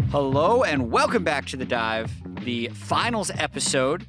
Hello and welcome back to The Dive, the finals episode.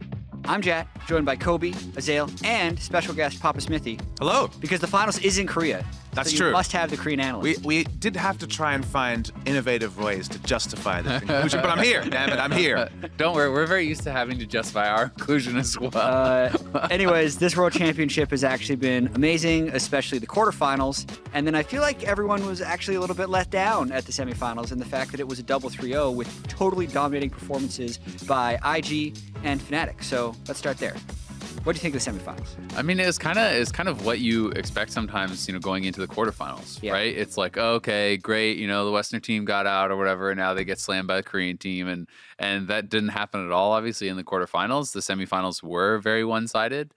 I'm Jack, joined by Kobe, Azael, and special guest Papa Smithy. Hello. Because the finals is in Korea. That's so true. You must have the Korean analyst. We did have to try and find innovative ways to justify the conclusion, but I'm here. Damn it, I'm here. Don't worry, we're very used to having to justify our inclusion as well. Anyways, this World Championship has actually been amazing, especially the quarterfinals. And then I feel like everyone was actually a little bit let down at the semifinals in the fact that it was a double 3-0 with totally dominating performances by IG and Fnatic. So let's start there. What do you think of the semifinals? I mean, it's kind of what you expect sometimes, going into the quarterfinals, right? It's like, oh, okay, great, the Western team got out or whatever, and now they get slammed by the Korean team, and that didn't happen at all, obviously, in the quarterfinals. The semifinals were very one-sided.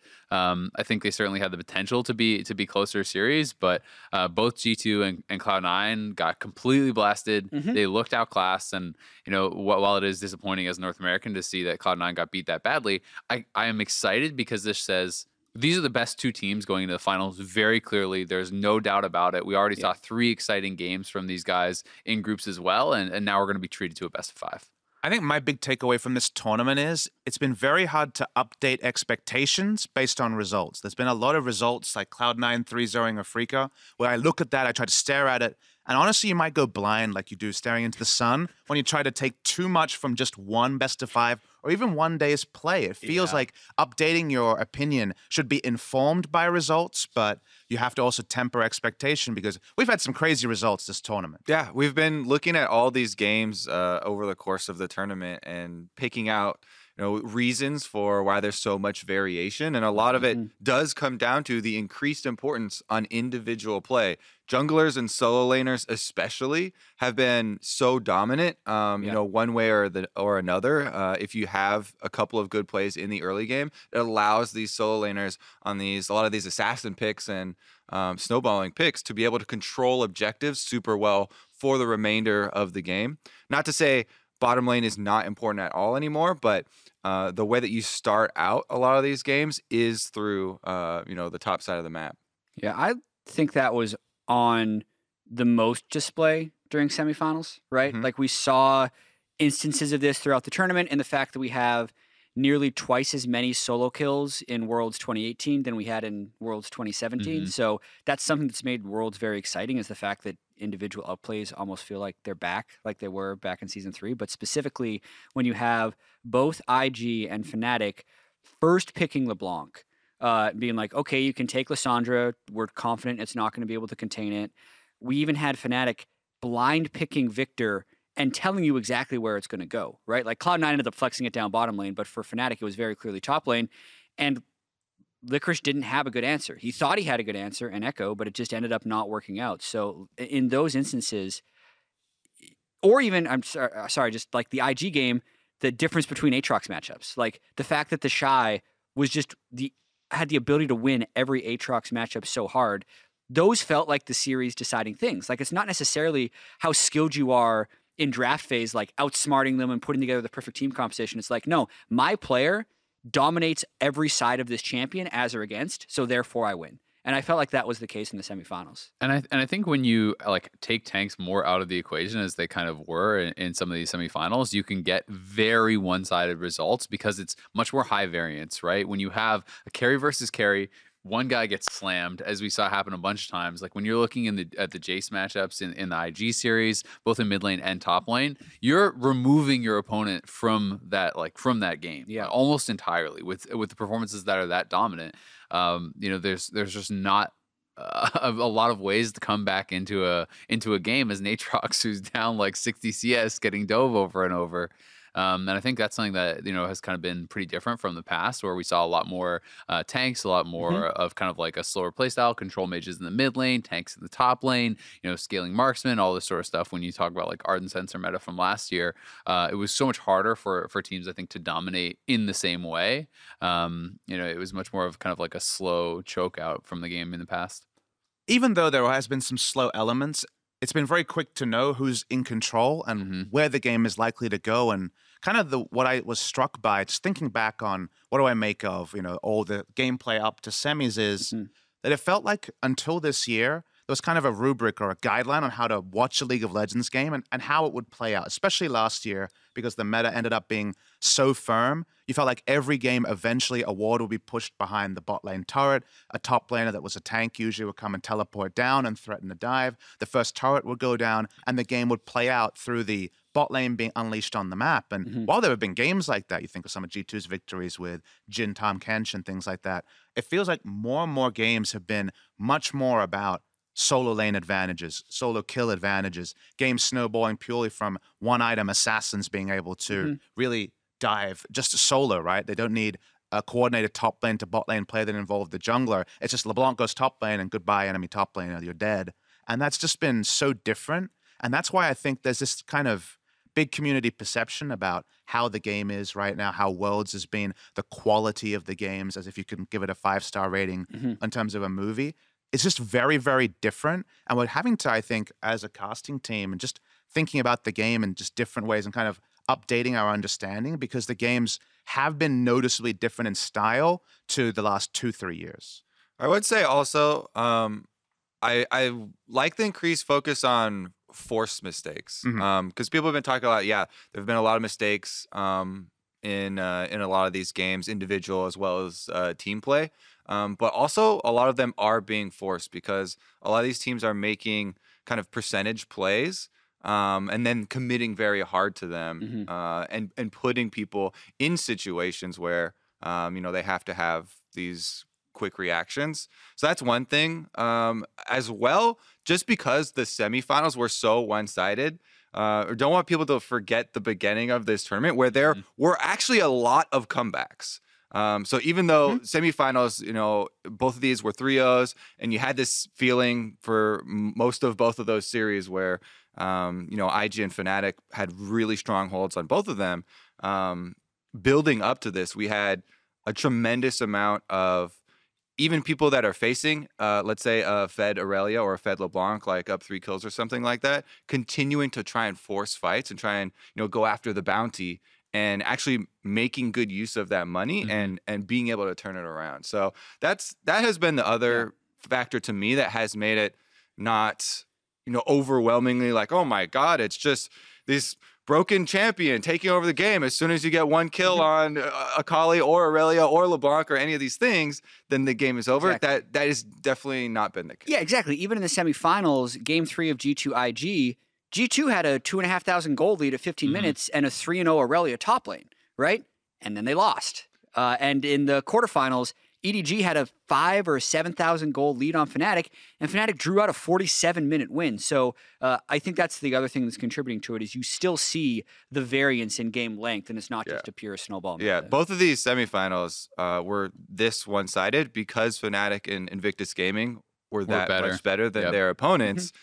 I think they certainly had the potential to be closer series, but both G2 and Cloud9 got completely blasted. Mm-hmm. They looked outclassed, and while it is disappointing as a North American to see that Cloud9 got beat that badly, I am excited because this says these are the best two teams going into the finals very clearly. There's no doubt about it. We already saw 3 exciting games from these guys in groups as well, and now we're going to be treated to a best of 5. I think my big takeaway from this tournament is it's been very hard to update expectations based on results. There's been a lot of results like Cloud9 3-0ing Afrika, where I look at that, I try to stare at it, and honestly, you might go blind like you do staring into the sun when you try to take too much from just one best of 5 or even one day's play. It feels like updating your opinion should be informed by results, but you have to also temper expectation because we've had some crazy results this tournament. Yeah, we've been looking at all these games over the course of the tournament and picking out reasons for why there's so much variation. And a lot of it does come down to the increased importance on individual play. Junglers and solo laners especially have been so dominant, one way or another. If you have a couple of good plays in the early game, it allows these solo laners on a lot of these assassin picks and snowballing picks to be able to control objectives super well for the remainder of the game. Not to say bottom lane is not important at all anymore, but the way that you start out a lot of these games is through, the top side of the map. Yeah, I think that was on the most display during semifinals, right? Mm-hmm. Like we saw instances of this throughout the tournament, and the fact that we have nearly twice as many solo kills in Worlds 2018 than we had in Worlds 2017. Mm-hmm. So that's something that's made Worlds very exciting, is the fact that individual outplays almost feel like they're back, like they were back in Season 3. But specifically, when you have both IG and Fnatic first picking LeBlanc, being like, okay, you can take Lissandra. We're confident it's not going to be able to contain it. We even had Fnatic blind picking Victor and telling you exactly where it's going to go, right? Like Cloud9 ended up flexing it down bottom lane, but for Fnatic, it was very clearly top lane. And Licorice didn't have a good answer. He thought he had a good answer in Echo, but it just ended up not working out. So in those instances, or even, I'm sorry, just like the IG game, the difference between Aatrox matchups, like the fact that the Shy was just had the ability to win every Aatrox matchup so hard, those felt like the series deciding things. Like it's not necessarily how skilled you are in draft phase, like outsmarting them and putting together the perfect team composition. It's like, no, my player dominates every side of this champion as or against, so therefore I win. And I felt like that was the case in the semifinals. And I think when you take tanks more out of the equation, as they kind of were in some of these semifinals, you can get very one-sided results because it's much more high variance, right? When you have a carry versus carry, one guy gets slammed, as we saw happen a bunch of times. Like when you're looking at the Jace matchups in the IG series, both in mid lane and top lane, you're removing your opponent from that game, almost entirely with the performances that are that dominant. There's just not a lot of ways to come back into a game as Aatrox, who's down like 60 CS, getting dove over and over. And I think that's something that, has kind of been pretty different from the past, where we saw a lot more tanks, a lot more of kind of like a slower playstyle, control mages in the mid lane, tanks in the top lane, scaling marksmen, all this sort of stuff. When you talk about like Ardent Sensor meta from last year, it was so much harder for teams, I think, to dominate in the same way. It was much more of kind of like a slow choke out from the game in the past. Even though there has been some slow elements, it's been very quick to know who's in control and where the game is likely to go. And kind of what I was struck by, just thinking back on what do I make of, all the gameplay up to semis, is that it felt like until this year, there was kind of a rubric or a guideline on how to watch a League of Legends game and how it would play out, especially last year because the meta ended up being so firm. You felt like every game eventually a ward would be pushed behind the bot lane turret. A top laner that was a tank usually would come and teleport down and threaten a dive. The first turret would go down and the game would play out through the bot lane being unleashed on the map. And while there have been games like that, you think of some of G2's victories with Jin, Tahm Kench and things like that, it feels like more and more games have been much more about solo lane advantages, solo kill advantages, games snowballing purely from one item assassins being able to really dive just solo, right? They don't need a coordinated top lane to bot lane play that involved the jungler. It's just LeBlanc goes top lane and goodbye enemy top lane, you're dead. And that's just been so different. And that's why I think there's this kind of big community perception about how the game is right now, how Worlds has been, the quality of the games, as if you can give it a 5-star rating in terms of a movie. It's just very, very different. And we're having to, I think, as a casting team and just thinking about the game in just different ways and kind of updating our understanding because the games have been noticeably different in style to the last 2-3 years. I would say also, I like the increased focus on forced mistakes because people have been talking a lot. Yeah, there have been a lot of mistakes in a lot of these games, individual as well as team play. But also a lot of them are being forced because a lot of these teams are making kind of percentage plays and then committing very hard to them and putting people in situations where, they have to have these quick reactions. So that's one thing. As well, just because the semifinals were so one-sided, don't want people to forget the beginning of this tournament where there were actually a lot of comebacks. So even though semifinals, both of these were 3-0s, and you had this feeling for most of both of those series where, IG and Fnatic had really strong holds on both of them. Building up to this, we had a tremendous amount of even people that are facing, let's say a Fed Aurelia or a Fed LeBlanc, like up 3 kills or something like that, continuing to try and force fights and try and, go after the bounty and actually making good use of that money and being able to turn it around. So that has been the other factor to me that has made it not, overwhelmingly like, oh my God, it's just this broken champion taking over the game. As soon as you get one kill on Akali or Aurelia or LeBlanc or any of these things, then the game is over. Exactly. That has definitely not been the case. Yeah, exactly. Even in the semifinals, game 3 of G2 IG, G2 had a 2,500 gold lead at 15 minutes and a 3-0 Aurelia top lane, right? And then they lost. And in the quarterfinals, EDG had a 5,000 or 7,000 gold lead on Fnatic, and Fnatic drew out a 47-minute win. So I think that's the other thing that's contributing to it is you still see the variance in game length, and it's not just a pure snowball method. Yeah, both of these semifinals were this one-sided because Fnatic and Invictus Gaming were that much better than their opponents.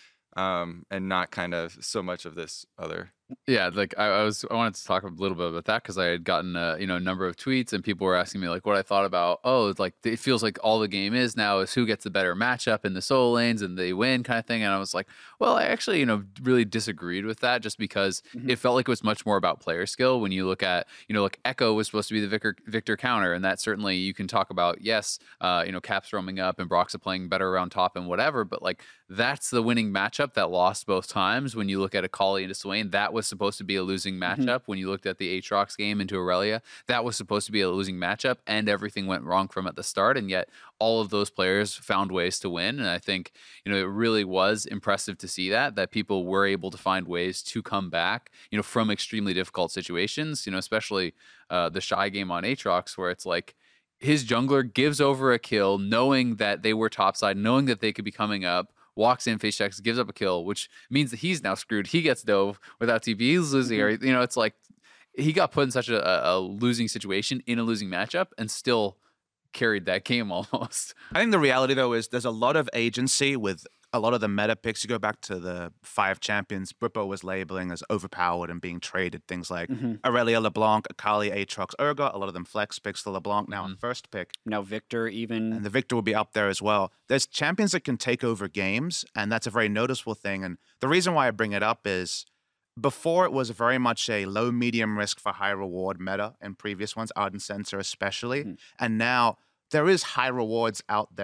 And not kind of so much of this other. Yeah, like I wanted to talk a little bit about that because I had gotten a number of tweets and people were asking me like what I thought about. Oh, like it feels like all the game is now is who gets the better matchup in the solo lanes and they win kind of thing. And I was like, well, I actually really disagreed with that just because it felt like it was much more about player skill. When you look at like Echo was supposed to be the Victor counter, and that certainly you can talk about. Yes, Cap's roaming up and Broxah playing better around top and whatever, but like that's the winning matchup that lost both times. When you look at Akali into Swain, that was supposed to be a losing matchup. When you looked at the Aatrox game into Aurelia, that was supposed to be a losing matchup, and everything went wrong from at the start, and yet all of those players found ways to win. And I think it really was impressive to see that people were able to find ways to come back from extremely difficult situations, especially the Shy game on Aatrox, where it's like his jungler gives over a kill knowing that they were topside, knowing that they could be coming up, walks in, face checks, gives up a kill, which means that he's now screwed. He gets dove without TP. He's losing everything. It's like he got put in such a losing situation in a losing matchup and still carried that game almost. I think the reality, though, is there's a lot of agency with a lot of the meta picks. You go back to the 5 champions, Bwipo was labeling as overpowered and being traded. Things like Aurelia, LeBlanc, Akali, Aatrox, Urgot, a lot of them flex picks. The LeBlanc now on first pick. Now Victor even. And the Victor will be up there as well. There's champions that can take over games, and that's a very noticeable thing. And the reason why I bring it up is before it was very much a low, medium risk for high reward meta in previous ones, Ardent Censer especially. And now there is high rewards out there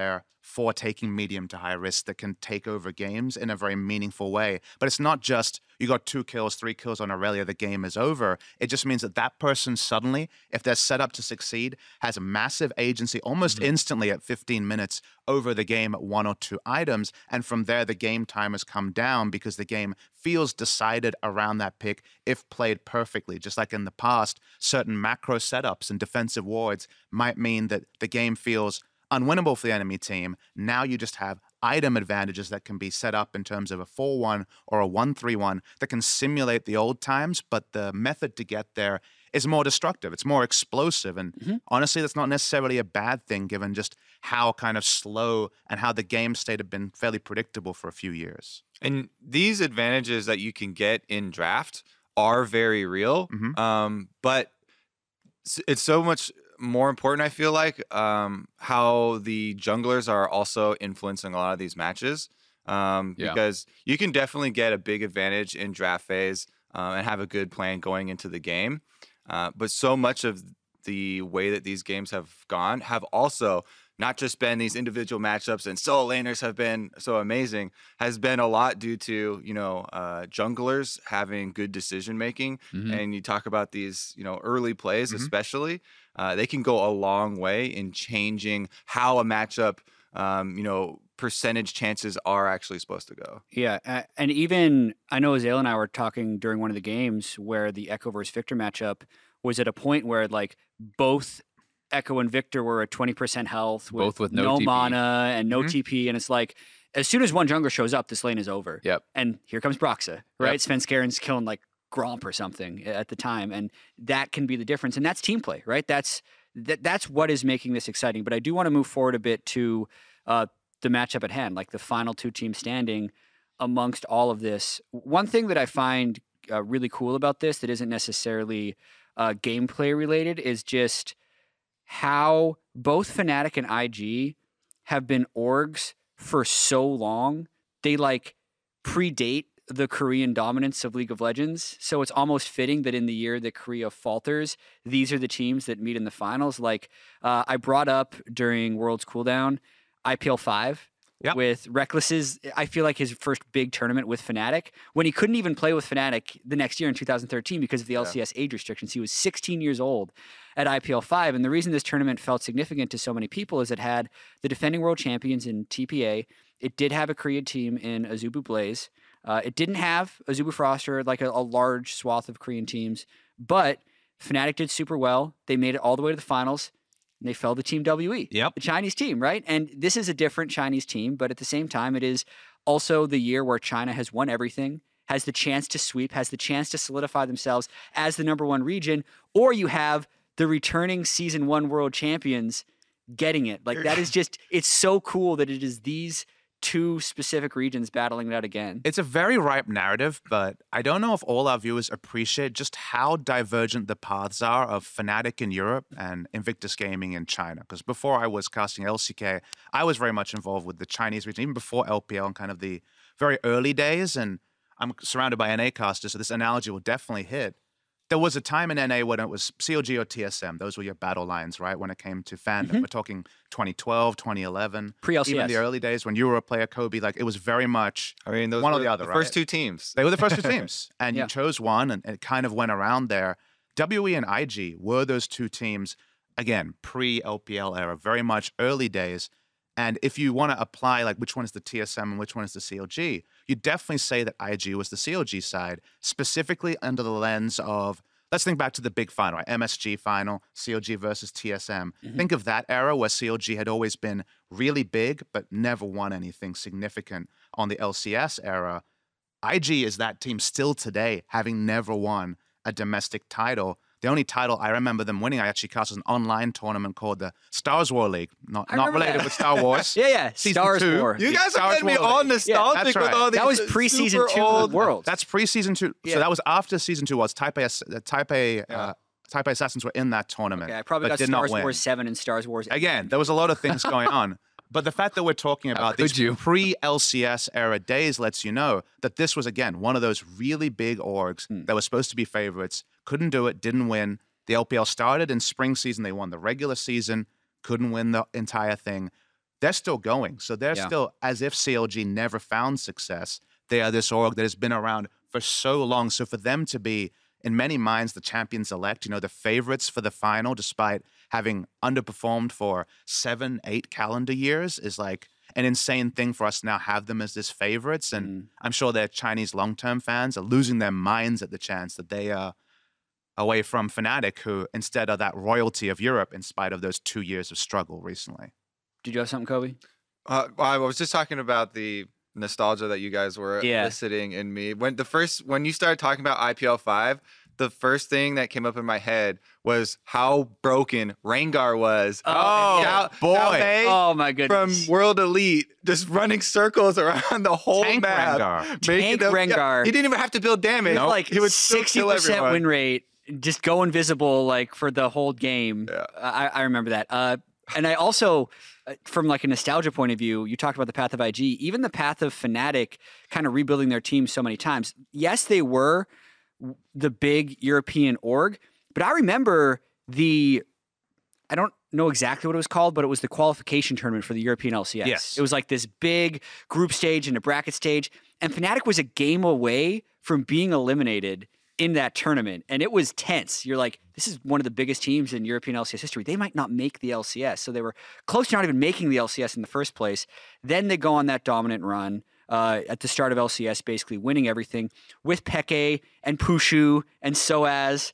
for taking medium to high risk that can take over games in a very meaningful way. But it's not just you got 2 kills, 3 kills on Aurelia, the game is over. It just means that that person suddenly, if they're set up to succeed, has a massive agency almost instantly at 15 minutes over the game at 1 or 2 items. And from there, the game time has come down because the game feels decided around that pick if played perfectly. Just like in the past, certain macro setups and defensive wards might mean that the game feels unwinnable for the enemy team. Now you just have item advantages that can be set up in terms of a 4-1 or a 1-3-1 that can simulate the old times, but the method to get there is more destructive. It's more explosive. And honestly, that's not necessarily a bad thing given just how kind of slow and how the game state had been fairly predictable for a few years. And these advantages that you can get in draft are very real, but it's so much more important, I feel like, how the junglers are also influencing a lot of these matches, because you can definitely get a big advantage in draft phase and have a good plan going into the game. But so much of the way that these games have gone have also not just been these individual matchups and solo laners have been so amazing, has been a lot due to, junglers having good decision making. And you talk about these, early plays, especially, they can go a long way in changing how a matchup, percentage chances are actually supposed to go. Yeah. And even, I know Azale and I were talking during one of the games where the Echo versus Victor matchup was at a point where like both Echo and Victor were at 20% health, both with no TP. mana and no TP. And it's like, as soon as one jungler shows up, this lane is over. Yep. And here comes Broxa, right? Yep. Svenskaren's killing like Gromp or something at the time. And that can be the difference. And that's team play, right? That's what is making this exciting. But I do want to move forward a bit to the matchup at hand, like the final 2 teams standing amongst all of this. One thing that I find really cool about this that isn't necessarily gameplay related is just how both Fnatic and IG have been orgs for so long. They like predate the Korean dominance of League of Legends. So it's almost fitting that in the year that Korea falters, these are the teams that meet in the finals. Like I brought up during World's Cooldown, IPL 5 with Reckless's, I feel like his first big tournament with Fnatic, when he couldn't even play with Fnatic the next year in 2013 because of the LCS age restrictions. He was 16 years old at IPL 5. And the reason this tournament felt significant to so many people is it had the defending world champions in TPA. It did have a Korean team in Azubu Blaze. It didn't have Azubu Frost or like a large swath of Korean teams, but Fnatic did super well. They made it all the way to the finals. And they fell to Team WE, the Chinese team, right? And this is a different Chinese team, but at the same time, it is also the year where China has won everything, has the chance to sweep, has the chance to solidify themselves as the #1 region, or you have the returning Season 1 world champions getting it. Like that is just, it's so cool that it is these 2 specific regions battling it out again. It's a very ripe narrative, but I don't know if all our viewers appreciate just how divergent the paths are of Fnatic in Europe and Invictus Gaming in China. Because before I was casting LCK, I was very much involved with the Chinese region, even before LPL and kind of the very early days. And I'm surrounded by NA casters, so this analogy will definitely hit. There was a time in NA when it was CLG or TSM. Those were your battle lines, right, when it came to fandom. We're talking 2012, 2011. Pre-LCS. Even the early days when you were a player, Kobe, like it was very much those one were or the other, the right? first 2 teams. They were the first 2 teams. And you chose one, and it kind of went around there. WE and IG were those 2 teams, again, pre-LPL era, very much early days. And if you want to apply like which one is the TSM and which one is the CLG, you definitely say that IG was the CLG side, specifically under the lens of, let's think back to the big final, right? MSG final, CLG versus TSM. Think of that era where CLG had always been really big, but never won anything significant. On the LCS era, IG is that team still today, having never won a domestic title. The only title I remember them winning, I actually cast an online tournament called the Stars War League. Not related with Star Wars. Yeah. Season Stars 2. War. You guys are Stars getting me War all League. nostalgic that's right. with all these. That was pre-season 2 old of Worlds. That's pre-season 2. Yeah. So that was after season 2 was Taipei Assassins were in that tournament. Okay, I probably but got did not Stars win. Wars 7 and Stars Wars 8. Again, there was a lot of things going on. But the fact that we're talking about these pre-LCS era days lets you know that this was, again, one of those really big orgs that were supposed to be favorites, couldn't do it, didn't win. The LPL started in spring season. They won the regular season, couldn't win the entire thing. they're still going. So they're still, as if CLG never found success, they are this org that has been around for so long. So for them to be, in many minds, the champions-elect, the favorites for the final, despite having underperformed for 7, 8 calendar years, is like an insane thing for us to now have them as this favorites. And I'm sure their Chinese long-term fans are losing their minds at the chance that they are away from Fnatic, who instead are that royalty of Europe in spite of those 2 years of struggle recently. Did you have something, Kobe? I was just talking about the nostalgia that you guys were eliciting in me. When you started talking about IPL 5, the first thing that came up in my head was how broken Rengar was. Oh, boy. Oh, my goodness. From World Elite, just running circles around the whole Tank map. Rengar. Tank Rengar. He didn't even have to build damage. Like he would still kill 60% everyone. win rate, just go invisible like for the whole game. Yeah. I remember that. And I also, from like a nostalgia point of view, you talked about the path of IG, even the path of Fnatic kind of rebuilding their team so many times. Yes, they were the big European org, but I remember I don't know exactly what it was called, but it was the qualification tournament for the European LCS. Yes. It was like this big group stage and a bracket stage, and Fnatic was a game away from being eliminated in that tournament, and it was tense. You're like, this is one of the biggest teams in European LCS history. They might not make the LCS, so they were close to not even making the LCS in the first place. Then they go on that dominant run at the start of LCS, basically winning everything with Peke and Pushu and Soaz,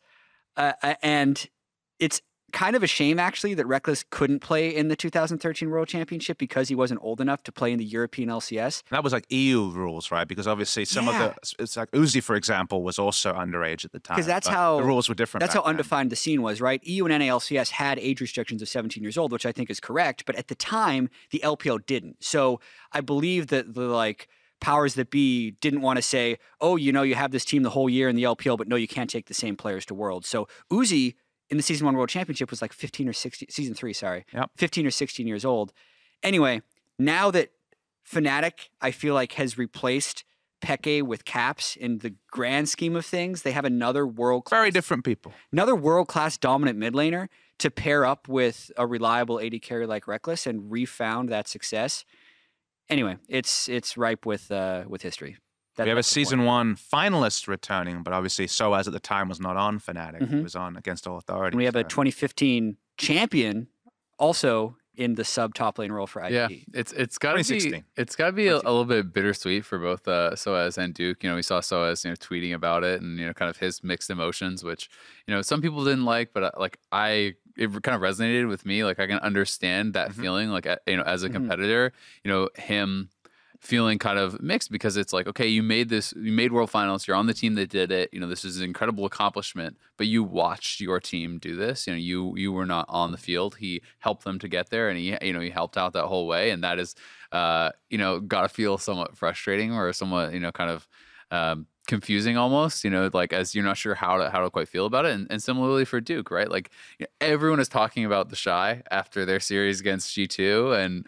and it's kind of a shame, actually, that Rekkles couldn't play in the 2013 World Championship because he wasn't old enough to play in the European LCS. That was like EU rules, right? Because obviously some of it's like Uzi, for example, was also underage at the time. Because that's how the rules were different. That's how back then. undefined the scene was, right? EU and NALCS had age restrictions of 17 years old, which I think is correct. But at the time, the LPL didn't. So I believe that the powers that be didn't want to say, oh, you have this team the whole year in the LPL, but no, you can't take the same players to Worlds. So Uzi in the Season 1 World Championship was like 15 or 16, Season 3, sorry. Yep. 15 or 16 years old. Anyway, now that Fnatic, I feel like, has replaced Peke with Caps in the grand scheme of things, they have another world-class... Very different people. Another world-class dominant mid laner to pair up with a reliable AD carry like Rekkles and refound that success. Anyway, it's ripe with history. We have a Season 1 finalist returning, but obviously Soaz at the time was not on Fnatic. He was on Against All Authority. And we have a 2015 champion also in the sub top lane role for IG. Yeah, it's got to be a little bit bittersweet for both Soaz and Duke. We saw Soaz tweeting about it and kind of his mixed emotions, which some people didn't like, but it kind of resonated with me. Like I can understand that feeling. Like as a competitor, him feeling kind of mixed because it's like, okay, you made World Finals, you're on the team that did it, this is an incredible accomplishment, but you watched your team do this, you were not on the field. He helped them to get there, and he helped out that whole way, and that is gotta feel somewhat frustrating or somewhat kind of confusing almost, like as you're not sure how to quite feel about it. And similarly for Duke, right? Like everyone is talking about the Shy after their series against G2, and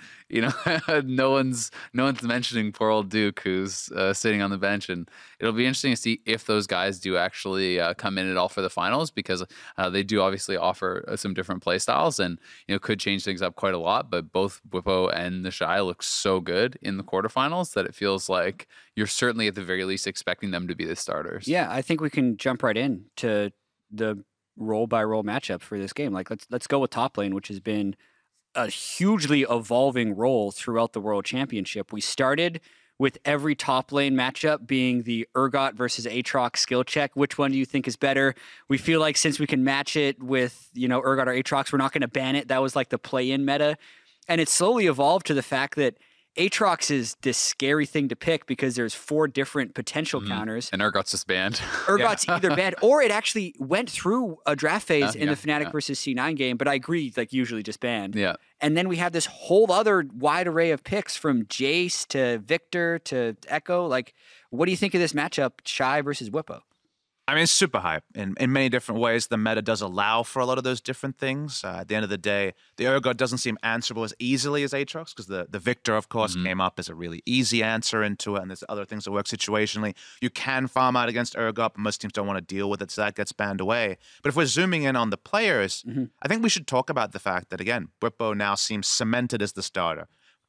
no one's mentioning poor old Duke who's sitting on the bench. And it'll be interesting to see if those guys do actually come in at all for the finals, because they do obviously offer some different play styles and could change things up quite a lot. But both Bwipo and the Shy look so good in the quarterfinals that it feels like you're certainly at the very least expecting them to be the starters. Yeah, I think we can jump right in to the role by role matchup for this game. Like let's go with top lane, which has been a hugely evolving role throughout the World Championship. We started with every top lane matchup being the Urgot versus Aatrox skill check. Which one do you think is better? We feel like since we can match it with, Urgot or Aatrox, we're not going to ban it. That was like the play-in meta. And it slowly evolved to the fact that Aatrox is this scary thing to pick because there's 4 different potential counters. And Urgot's just banned. Urgot's either banned or it actually went through a draft phase in the Fnatic versus C9 game, but I agree, like usually just banned. Yeah. And then we have this whole other wide array of picks from Jace to Victor to Echo. Like, what do you think of this matchup, Shy versus Bwipo? I mean, it's super hype in many different ways. The meta does allow for a lot of those different things. At the end of the day, the Urgot doesn't seem answerable as easily as Aatrox because the Victor, of course, came up as a really easy answer into it, and there's other things that work situationally. You can farm out against Urgot, but most teams don't want to deal with it, so that gets banned away. But if we're zooming in on the players, I think we should talk about the fact that, again, Bwipo now seems cemented as the starter.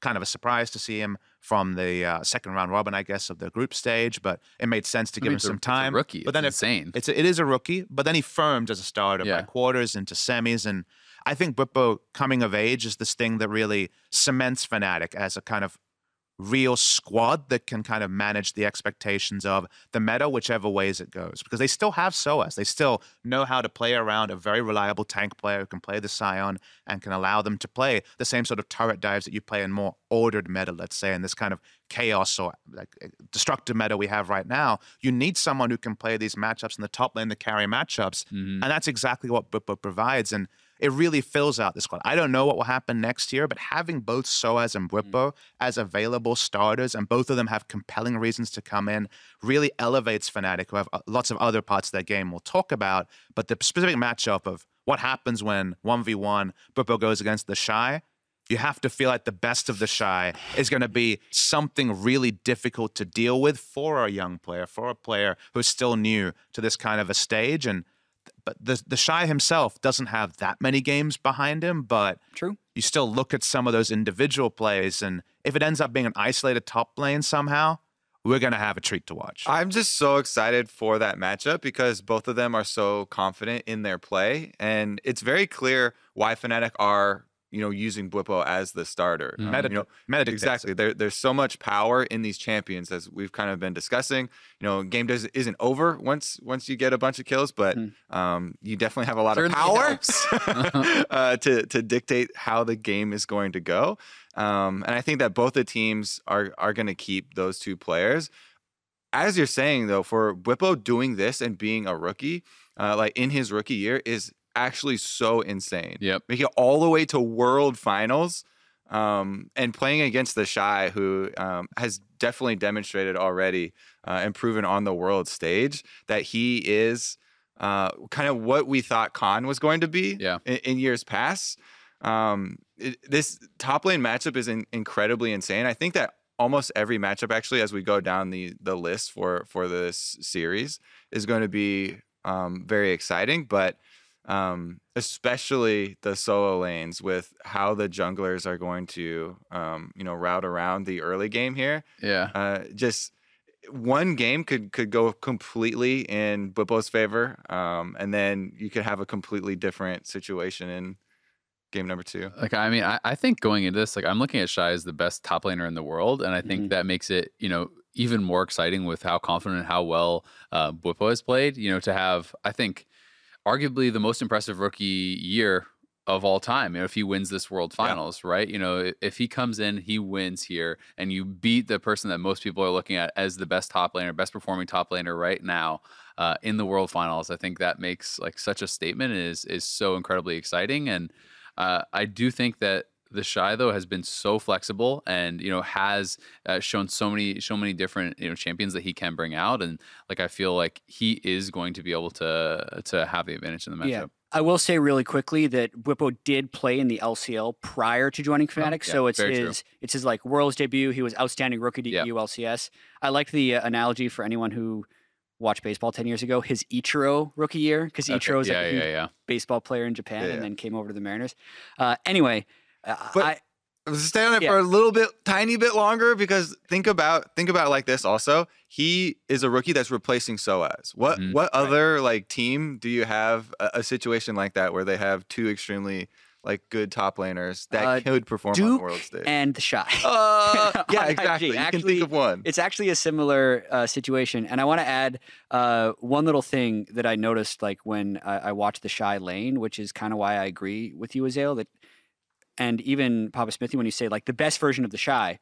kind of a surprise to see him from the second round robin, I guess, of the group stage, but it made sense to give him some time. It's a rookie. But then it's insane. It is a rookie, but then he firmed as a starter by quarters into semis, and I think Bwipo coming of age is this thing that really cements Fnatic as a kind of real squad that can kind of manage the expectations of the meta whichever ways it goes, because they still have SOAS. They still know how to play around a very reliable tank player who can play the Scion and can allow them to play the same sort of turret dives that you play in more ordered meta, let's say, in this kind of chaos or like destructive meta we have right now. You need someone who can play these matchups in the top lane, the carry matchups, and that's exactly what Bwipo provides, and it really fills out the squad. I don't know what will happen next year, but having both SOAS and Bwipo as available starters, and both of them have compelling reasons to come in, really elevates Fnatic, who have lots of other parts of their game we'll talk about. But the specific matchup of what happens when 1v1 Bwipo goes against the Shy, you have to feel like the best of the Shy is going to be something really difficult to deal with for a young player, for a player who's still new to this kind of a stage. But the Shy himself doesn't have that many games behind him, but True. You still look at some of those individual plays, and if it ends up being an isolated top lane somehow, we're going to have a treat to watch. I'm just so excited for that matchup because both of them are so confident in their play, and it's very clear why Fnatic are using Bwipo as the starter. Meta Exactly. There's so much power in these champions, as we've kind of been discussing. Game isn't over once you get a bunch of kills, but you definitely have a lot of power to dictate how the game is going to go. And I think that both the teams are going to keep those two players. As you're saying, though, for Bwipo doing this and being a rookie, like in his rookie year, is actually so insane. Yep. Making it all the way to world finals and playing against the Shy, who has definitely demonstrated already and proven on the world stage that he is kind of what we thought Khan was going to be in years past. This top lane matchup is incredibly insane. I think that almost every matchup, actually, as we go down the list for this series, is going to be very exciting, but especially the solo lanes with how the junglers are going to, route around the early game here. Yeah. Just one game could go completely in Bwipo's favor, and then you could have a completely different situation in game number 2. Like, I mean, I think going into this, like, I'm looking at Shy as the best top laner in the world, and I think that makes it, even more exciting with how confident and how well Bwipo has played. To have, I think, arguably the most impressive rookie year of all time. If he wins this World Finals, right? If he comes in, he wins here, and you beat the person that most people are looking at as the best top laner, best performing top laner right now in the World Finals. I think that makes like such a statement and is so incredibly exciting. And I do think that the Shy, though, has been so flexible and has shown so many different champions that he can bring out, and like I feel like he is going to be able to have the advantage in the matchup. Yeah. I will say really quickly that Bwipo did play in the LCL prior to joining Fnatic, so it's his like Worlds debut. He was outstanding rookie to EU LCS. I like the analogy for anyone who watched baseball 10 years ago, his Ichiro rookie year, because Ichiro is a baseball player in Japan and then came over to the Mariners. Anyway. But stay on it for a tiny bit longer, because think about it like this. Also, he is a rookie that's replacing SOAS. What other like team do you have a situation like that where they have two extremely like good top laners that could perform Duke on the world stage? And the Shy. Yeah, exactly. You can think of one. It's actually a similar situation, and I want to add one little thing that I noticed, like when I watched the Shy lane, which is kind of why I agree with you, Azael, that. And even Papa Smithy, when you say like the best version of the Shy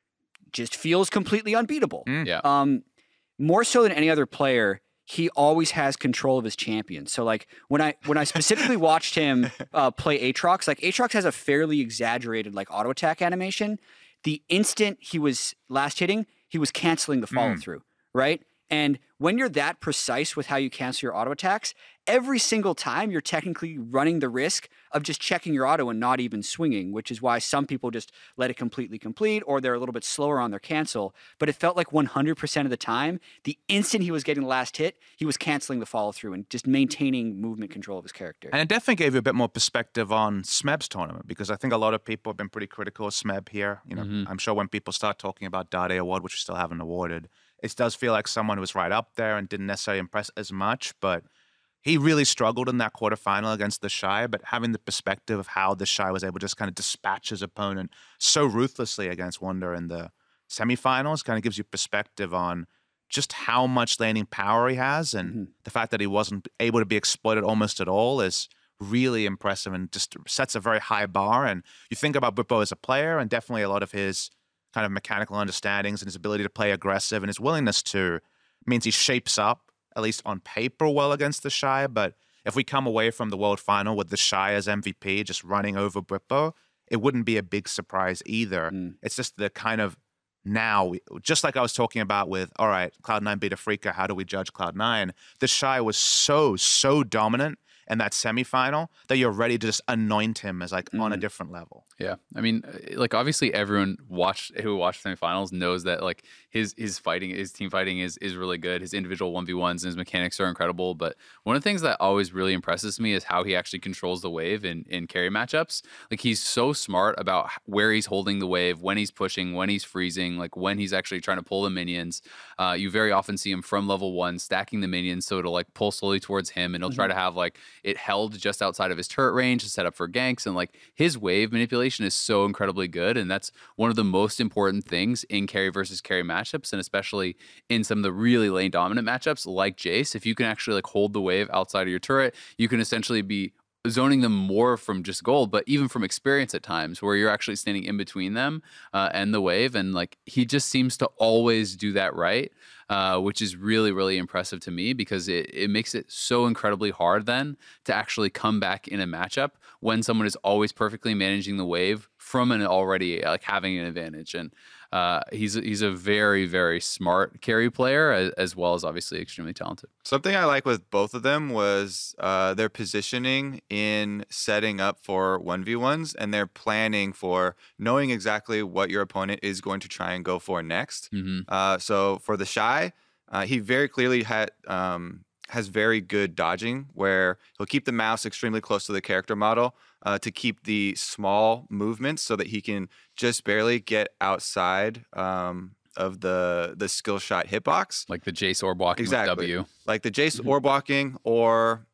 just feels completely unbeatable. Yeah. More so than any other player, he always has control of his champion. So like when I specifically watched him play Aatrox, like Aatrox has a fairly exaggerated like auto attack animation. The instant he was last hitting, he was canceling the follow through, right? And when you're that precise with how you cancel your auto attacks, every single time you're technically running the risk of just checking your auto and not even swinging, which is why some people just let it completely complete or they're a little bit slower on their cancel. But it felt like 100% of the time, the instant he was getting the last hit, he was canceling the follow through and just maintaining movement control of his character. And it definitely gave you a bit more perspective on Smeb's tournament, because I think a lot of people have been pretty critical of Smeb here. You know, I'm sure when people start talking about Dade Award, which we still haven't awarded, it does feel like someone who was right up there and didn't necessarily impress as much, but he really struggled in that quarterfinal against the Shy. But having the perspective of how the Shy was able to just kind of dispatch his opponent so ruthlessly against Wunder in the semifinals kind of gives you perspective on just how much laning power he has, and the fact that he wasn't able to be exploited almost at all is really impressive and just sets a very high bar. And you think about Bwipo as a player, and definitely a lot of his kind of mechanical understandings and his ability to play aggressive and his willingness to means he shapes up, at least on paper, well against the Shy. But if we come away from the World Final with the Shy as MVP just running over Bwipo, it wouldn't be a big surprise either. It's just the kind of now, just like I was talking about with, all right, Cloud9 beat Afreeca, how do we judge Cloud9? The Shy was so dominant in that semifinal that you're ready to just anoint him as like on a different level. Yeah. I mean, like obviously everyone who watched semifinals knows that like his fighting, his team fighting is really good. His individual 1v1s and his mechanics are incredible. But one of the things that always really impresses me is how he actually controls the wave in carry matchups. Like he's so smart about where he's holding the wave, when he's pushing, when he's freezing, like when he's actually trying to pull the minions. You very often see him from level 1 stacking the minions so it'll like pull slowly towards him, and he'll try to have like it held just outside of his turret range to set up for ganks. And like his wave manipulation is so incredibly good, and that's one of the most important things in carry versus carry matchups, and especially in some of the really lane dominant matchups like Jace. If you can actually like hold the wave outside of your turret, you can essentially be zoning them more from just gold, but even from experience at times where you're actually standing in between them and the wave. And like he just seems to always do that right, which is really impressive to me, because it makes it so incredibly hard then to actually come back in a matchup when someone is always perfectly managing the wave from an already like having an advantage. And he's a very smart carry player, as well as obviously extremely talented. Something I like with both of them was their positioning in setting up for 1v1s, and their planning for knowing exactly what your opponent is going to try and go for next. So for the Shy, he very clearly has very good dodging, where he'll keep the mouse extremely close to the character model to keep the small movements so that he can just barely get outside of the skill shot hitbox. Like the Jace orb walking Exactly. with W. Like the Jace orb walking, or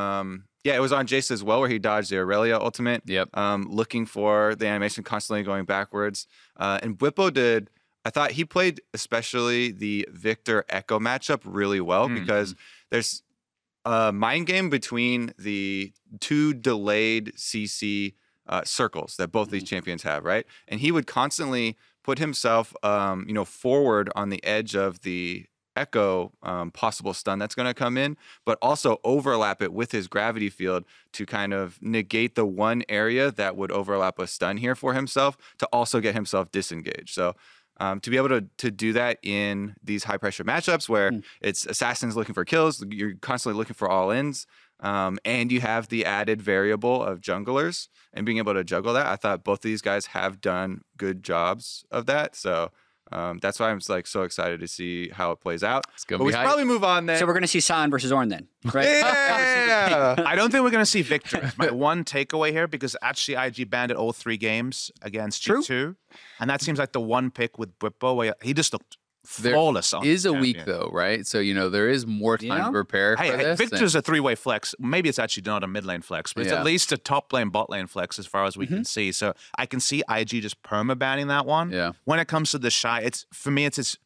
it was on Jace as well, where he dodged the Aurelia ultimate. Yep. Looking for the animation constantly going backwards. And Bwipo I thought he played especially the Victor Echo matchup really well, because there's a mind game between the two delayed CC circles that both these champions have, right? And he would constantly put himself, forward on the edge of the Echo possible stun that's going to come in, but also overlap it with his gravity field to kind of negate the one area that would overlap a stun here for himself, to also get himself disengaged. So to be able to do that in these high pressure matchups where it's assassins looking for kills, you're constantly looking for all ins, and you have the added variable of junglers and being able to juggle that. I thought both of these guys have done good jobs of that. So that's why I'm like so excited to see how it plays out. But we should probably move on then. So we're going to see Sion versus Ornn then, right? Yeah. I don't think we're going to see victory. My one takeaway here, because actually IG banned it all 3 games against G2. And that seems like the one pick with Bwipo where he just looked flawless. There is a week though, right? So, there is more time to prepare for this. Victor's a 3-way flex. Maybe it's actually not a mid lane flex, but it's at least a top lane, bot lane flex as far as we can see. So I can see IG just perma-banning that one. Yeah. When it comes to the Shy, for me, it's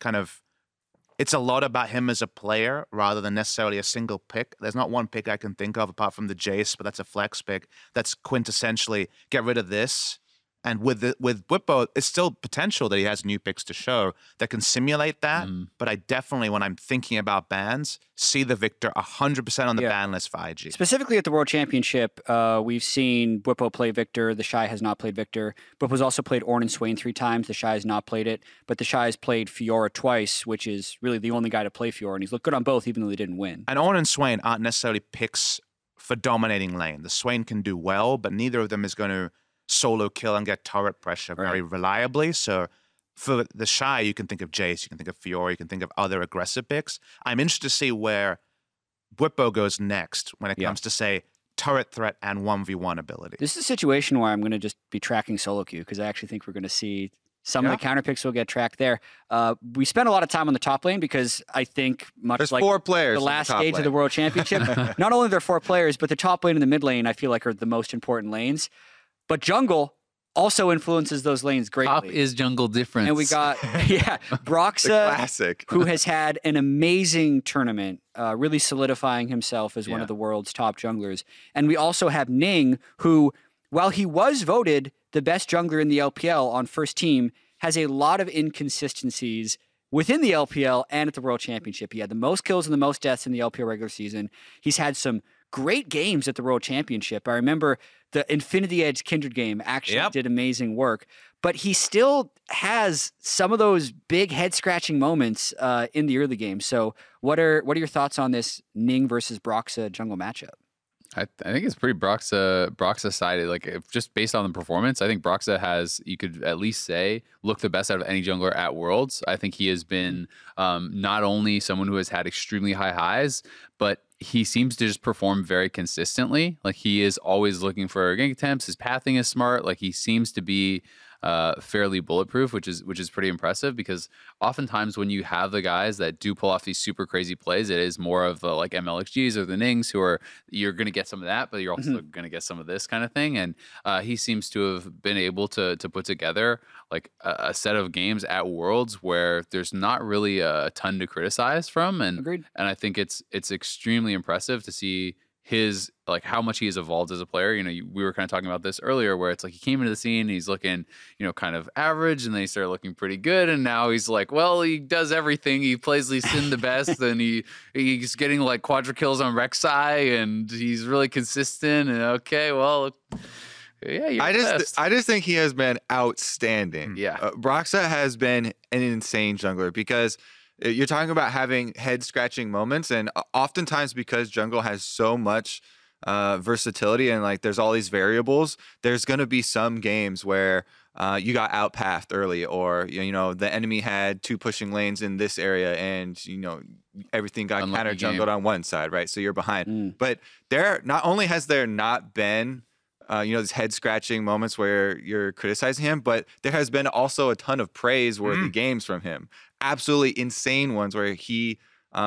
a lot about him as a player rather than necessarily a single pick. There's not one pick I can think of apart from the Jace, but that's a flex pick. That's quintessentially get rid of this And with Bwipo, it's still potential that he has new picks to show that can simulate that. But I definitely, when I'm thinking about bans, see the Victor 100% on the ban list for IG. Specifically at the World Championship, we've seen Bwipo play Victor. The Shy has not played Victor. Bwipo's also played Ornn and Swain 3 times. The Shy has not played it. But the Shy has played Fiora twice, which is really the only guy to play Fiora. And he's looked good on both, even though they didn't win. And Ornn and Swain aren't necessarily picks for dominating lane. The Swain can do well, but neither of them is going to solo kill and get turret pressure very reliably. So for the Shy, you can think of Jace, you can think of Fiora, you can think of other aggressive picks. I'm interested to see where Bwipo goes next when it comes to, say, turret threat and 1v1 ability. This is a situation where I'm going to just be tracking solo queue because I actually think we're going to see some of the counter picks will get tracked there. We spent a lot of time on the top lane because I think There's like 4 players the last top stage lane. of the World Championship, not only are there 4 players, but the top lane and the mid lane I feel like are the most important lanes. But jungle also influences those lanes greatly. Top is jungle difference. And we got, Broxah, Classic. who has had an amazing tournament, really solidifying himself as one of the world's top junglers. And we also have Ning, who, while he was voted the best jungler in the LPL on first team, has a lot of inconsistencies within the LPL and at the World Championship. He had the most kills and the most deaths in the LPL regular season. He's had some great games at the World Championship. I remember the Infinity Edge Kindred game actually did amazing work, but he still has some of those big head-scratching moments in the early game. So what are your thoughts on this Ning versus Broxah jungle matchup? I think it's pretty Broxah sided. Like, if just based on the performance, I think Broxah has, you could at least say, looked the best out of any jungler at Worlds. I think he has been not only someone who has had extremely high highs, but he seems to just perform very consistently. Like, he is always looking for gank attempts. His pathing is smart. Like, he seems to be fairly bulletproof, which is pretty impressive, because oftentimes when you have the guys that do pull off these super crazy plays, it is more of the like MLXGs or the Nings who are, you're going to get some of that, but you're also going to get some of this kind of thing. And he seems to have been able to put together like a set of games at Worlds where there's not really a ton to criticize from. And Agreed. And I think it's extremely impressive to see his, like, how much he has evolved as a player. You know, we were kind of talking about this earlier, where it's like he came into the scene and he's looking, you know, kind of average, and then he started looking pretty good, and now he's like, well, he does everything. He plays Lee Sin the best, and he's getting like quadra kills on Rek'Sai, and he's really consistent. And okay, well, yeah, you're I just think he has been outstanding. Yeah. Broxah has been an insane jungler, because you're talking about having head-scratching moments, and oftentimes because jungle has so much versatility and like there's all these variables, there's going to be some games where you got outpathed early, or you know the enemy had 2 pushing lanes in this area, and you know everything got counter jungled on one side, right? So you're behind. But there, not only has there not been you know, these head-scratching moments where you're criticizing him, but there has been also a ton of praise-worthy games from him. Absolutely insane ones where he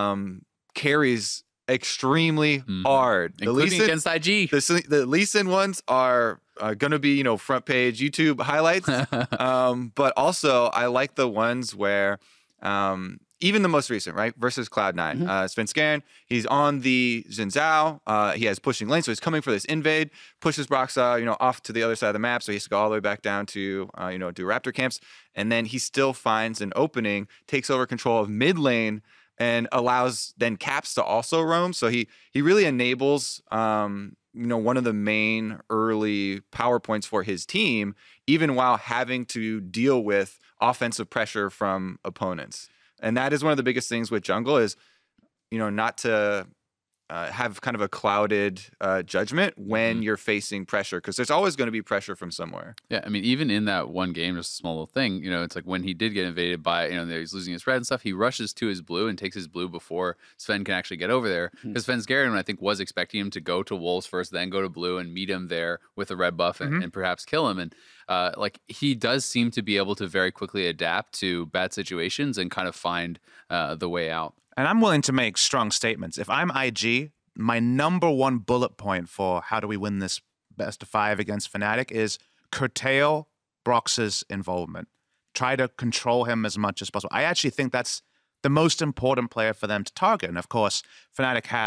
carries extremely hard. including against IG. The Lee Sin ones are going to be, you know, front page YouTube highlights. But also, I like the ones where even the most recent, right, versus Cloud9. Svenskeren, he's on the Xin Zhao. He has pushing lane, so he's coming for this invade, pushes Broxah, you know, off to the other side of the map, so he has to go all the way back down to, you know, do Raptor camps. And then he still finds an opening, takes over control of mid lane, and allows then Caps to also roam. So he really enables, you know, one of the main early power points for his team, even while having to deal with offensive pressure from opponents. And that is one of the biggest things with jungle is, you know, not to have kind of a clouded judgment when you're facing pressure, because there's always going to be pressure from somewhere. Yeah, I mean, even in that one game, just a small little thing, you know, it's like when he did get invaded by, you know, he's losing his red and stuff, he rushes to his blue and takes his blue before Sven can actually get over there. Because Svenskeren, I think, was expecting him to go to Wolves first, then go to blue and meet him there with a red buff and perhaps kill him. And like, he does seem to be able to very quickly adapt to bad situations and kind of find the way out. And I'm willing to make strong statements. If I'm IG, my #1 bullet point for how do we win this best of 5 against Fnatic is curtail Broxah's involvement. Try to control him as much as possible. I actually think that's the most important player for them to target. And of course, Fnatic have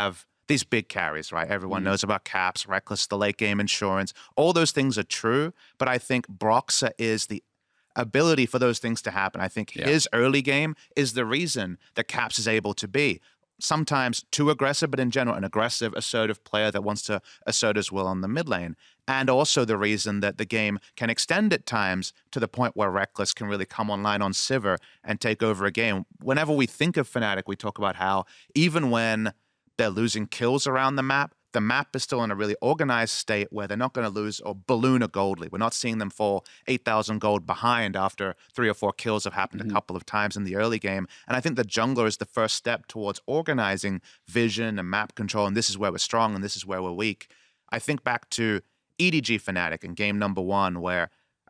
these big carries, right? Everyone knows about Caps, Reckless, the late game insurance. All those things are true, but I think Broxah is the ability for those things to happen. I think his early game is the reason that Caps is able to be sometimes too aggressive, but in general, an aggressive, assertive player that wants to assert his will on the mid lane. And also the reason that the game can extend at times to the point where Reckless can really come online on Sivir and take over a game. Whenever we think of Fnatic, we talk about how even when they're losing kills around the map is still in a really organized state where they're not going to lose or balloon a gold lead. We're not seeing them fall 8,000 gold behind after 3 or 4 kills have happened a couple of times in the early game. And I think the jungler is the first step towards organizing vision and map control, and this is where we're strong and this is where we're weak. I think back to EDG Fnatic in game number 1 where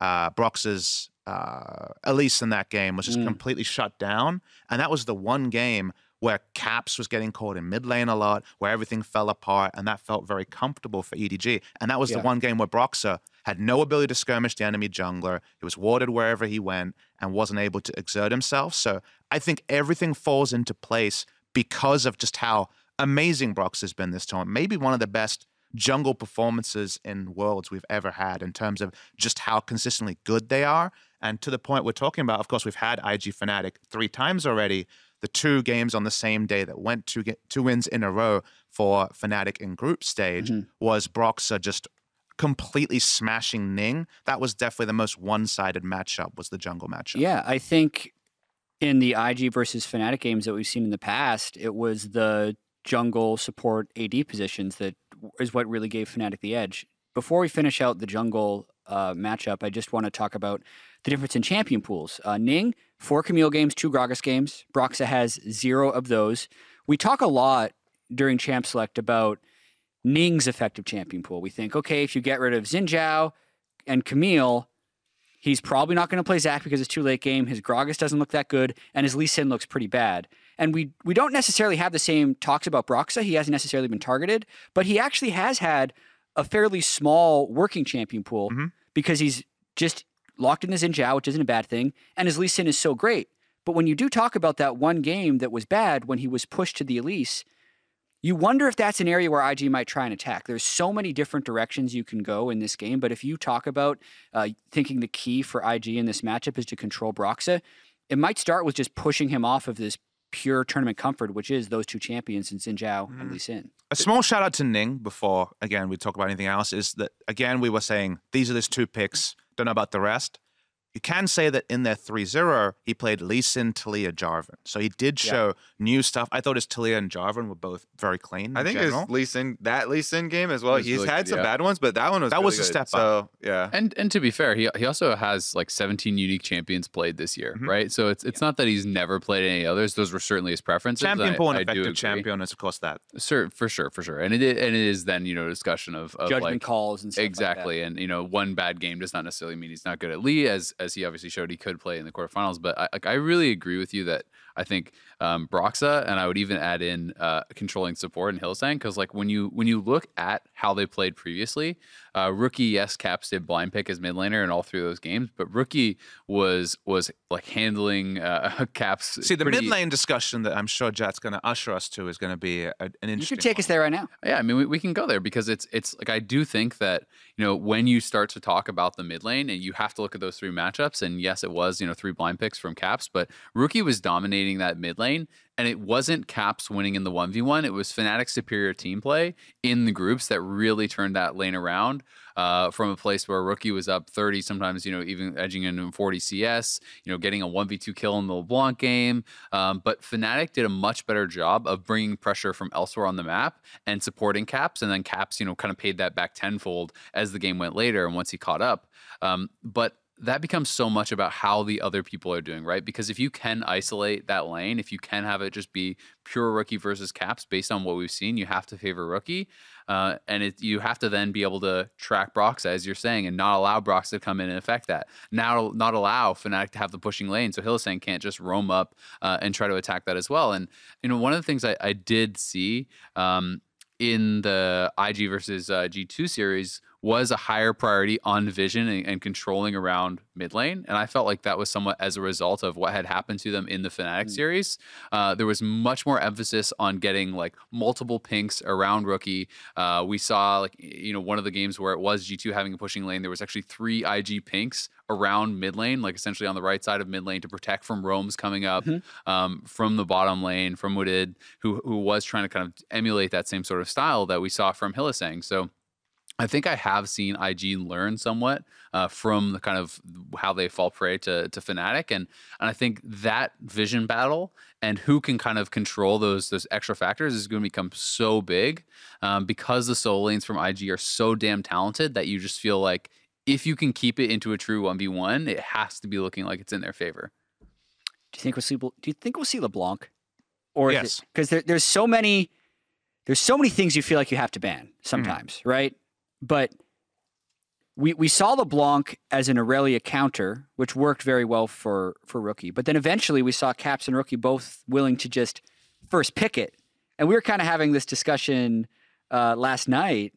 Brox's Elise in that game was just completely shut down, and that was the one game where Caps was getting caught in mid lane a lot, where everything fell apart, and that felt very comfortable for EDG. And that was the one game where Broxah had no ability to skirmish the enemy jungler. He was warded wherever he went and wasn't able to exert himself. So I think everything falls into place because of just how amazing Broxah has been this tournament. Maybe one of the best jungle performances in Worlds we've ever had in terms of just how consistently good they are. And to the point we're talking about, of course, we've had IG Fnatic 3 times already. The 2 games on the same day that went to get 2 wins in a row for Fnatic in group stage was Broxah just completely smashing Ning. That was definitely the most one-sided matchup, was the jungle matchup. Yeah, I think in the IG versus Fnatic games that we've seen in the past, it was the jungle support AD positions that is what really gave Fnatic the edge. Before we finish out the jungle matchup, I just want to talk about the difference in champion pools. Ning, 4 Camille games, 2 Gragas games. Broxah has 0 of those. We talk a lot during Champ Select about Ning's effective champion pool. We think, okay, if you get rid of Xin Zhao and Camille, he's probably not going to play Zac because it's too late game. His Gragas doesn't look that good, and his Lee Sin looks pretty bad. And we don't necessarily have the same talks about Broxah. He hasn't necessarily been targeted, but he actually has had a fairly small working champion pool because he's just locked in his Xin Zhao, which isn't a bad thing, and his Lee Sin is so great. But when you do talk about that one game that was bad when he was pushed to the Elise, you wonder if that's an area where IG might try and attack. There's so many different directions you can go in this game, but if you talk about thinking the key for IG in this matchup is to control Broxah, it might start with just pushing him off of this pure tournament comfort, which is those 2 champions in Xin Zhao and Lee Sin. A small shout out to Ning before, again, we talk about anything else, is that, again, we were saying these are his 2 picks. Don't know about the rest. You can say that in their 3-0, he played Lee Sin, Taliyah, Jarvan. So he did show new stuff. I thought his Taliyah and Jarvan were both very clean. I think his Lee Sin game as well. He's really had good, some bad ones, but that one was really a good. step up. So, yeah. And to be fair, he also has like 17 unique champions played this year, right? So it's not that he's never played any others. Those were certainly his preferences. Champion pool and I do effective agree. champion is, of course, that. For sure. And it is then, a discussion of Judgment like, calls and stuff exactly. like that. And, one bad game does not necessarily mean he's not good at Lee, as he obviously showed he could play in the quarterfinals. But I really agree with you that I think Broxah, and I would even add in controlling support and Hylissang, because like when you look at how they played previously, Rookie, yes, Caps did blind pick as mid laner in all 3 of those games, but Rookie was like handling Caps. See, the mid lane discussion that I'm sure Jat's going to usher us to is going to be an interesting. You should take us there right now. Yeah, I mean, we can go there because it's like I do think that when you start to talk about the mid lane, and you have to look at those 3 matchups, and yes, it was 3 blind picks from Caps, but Rookie was dominating that mid lane, and it wasn't Caps winning in the 1v1. It was Fnatic's superior team play in the groups that really turned that lane around from a place where Rookie was up 30, sometimes even edging into 40 CS, getting a 1v2 kill in the LeBlanc game. But Fnatic did a much better job of bringing pressure from elsewhere on the map and supporting Caps, and then Caps kind of paid that back tenfold as the game went later and once he caught up. But that becomes so much about how the other people are doing, right? Because if you can isolate that lane, if you can have it just be pure Rookie versus Caps based on what we've seen, you have to favor Rookie. And you have to then be able to track Broxah, as you're saying, and not allow Broxah to come in and affect that. Now, not allow Fnatic to have the pushing lane, so Hylissang can't just roam up and try to attack that as well. And, one of the things I did see in the IG versus G2 series was a higher priority on vision and controlling around mid lane. And I felt like that was somewhat as a result of what had happened to them in the Fnatic series. There was much more emphasis on getting like multiple pinks around Rookie. We saw like, one of the games where it was G2 having a pushing lane, there was actually 3 IG pinks around mid lane, like essentially on the right side of mid lane to protect from roams coming up from the bottom lane, from Wooded, who was trying to kind of emulate that same sort of style that we saw from Hylissang. So I think I have seen IG learn somewhat from the kind of how they fall prey to Fnatic, and I think that vision battle and who can kind of control those extra factors is going to become so big because the solo lanes from IG are so damn talented that you just feel like if you can keep it into a true 1v1, it has to be looking like it's in their favor. Do you think we'll see LeBlanc? Or yes, because there's so many things you feel like you have to ban sometimes, right? But we saw LeBlanc as an Aurelia counter, which worked very well for Rookie. But then eventually we saw Caps and Rookie both willing to just first pick it. And we were kind of having this discussion last night.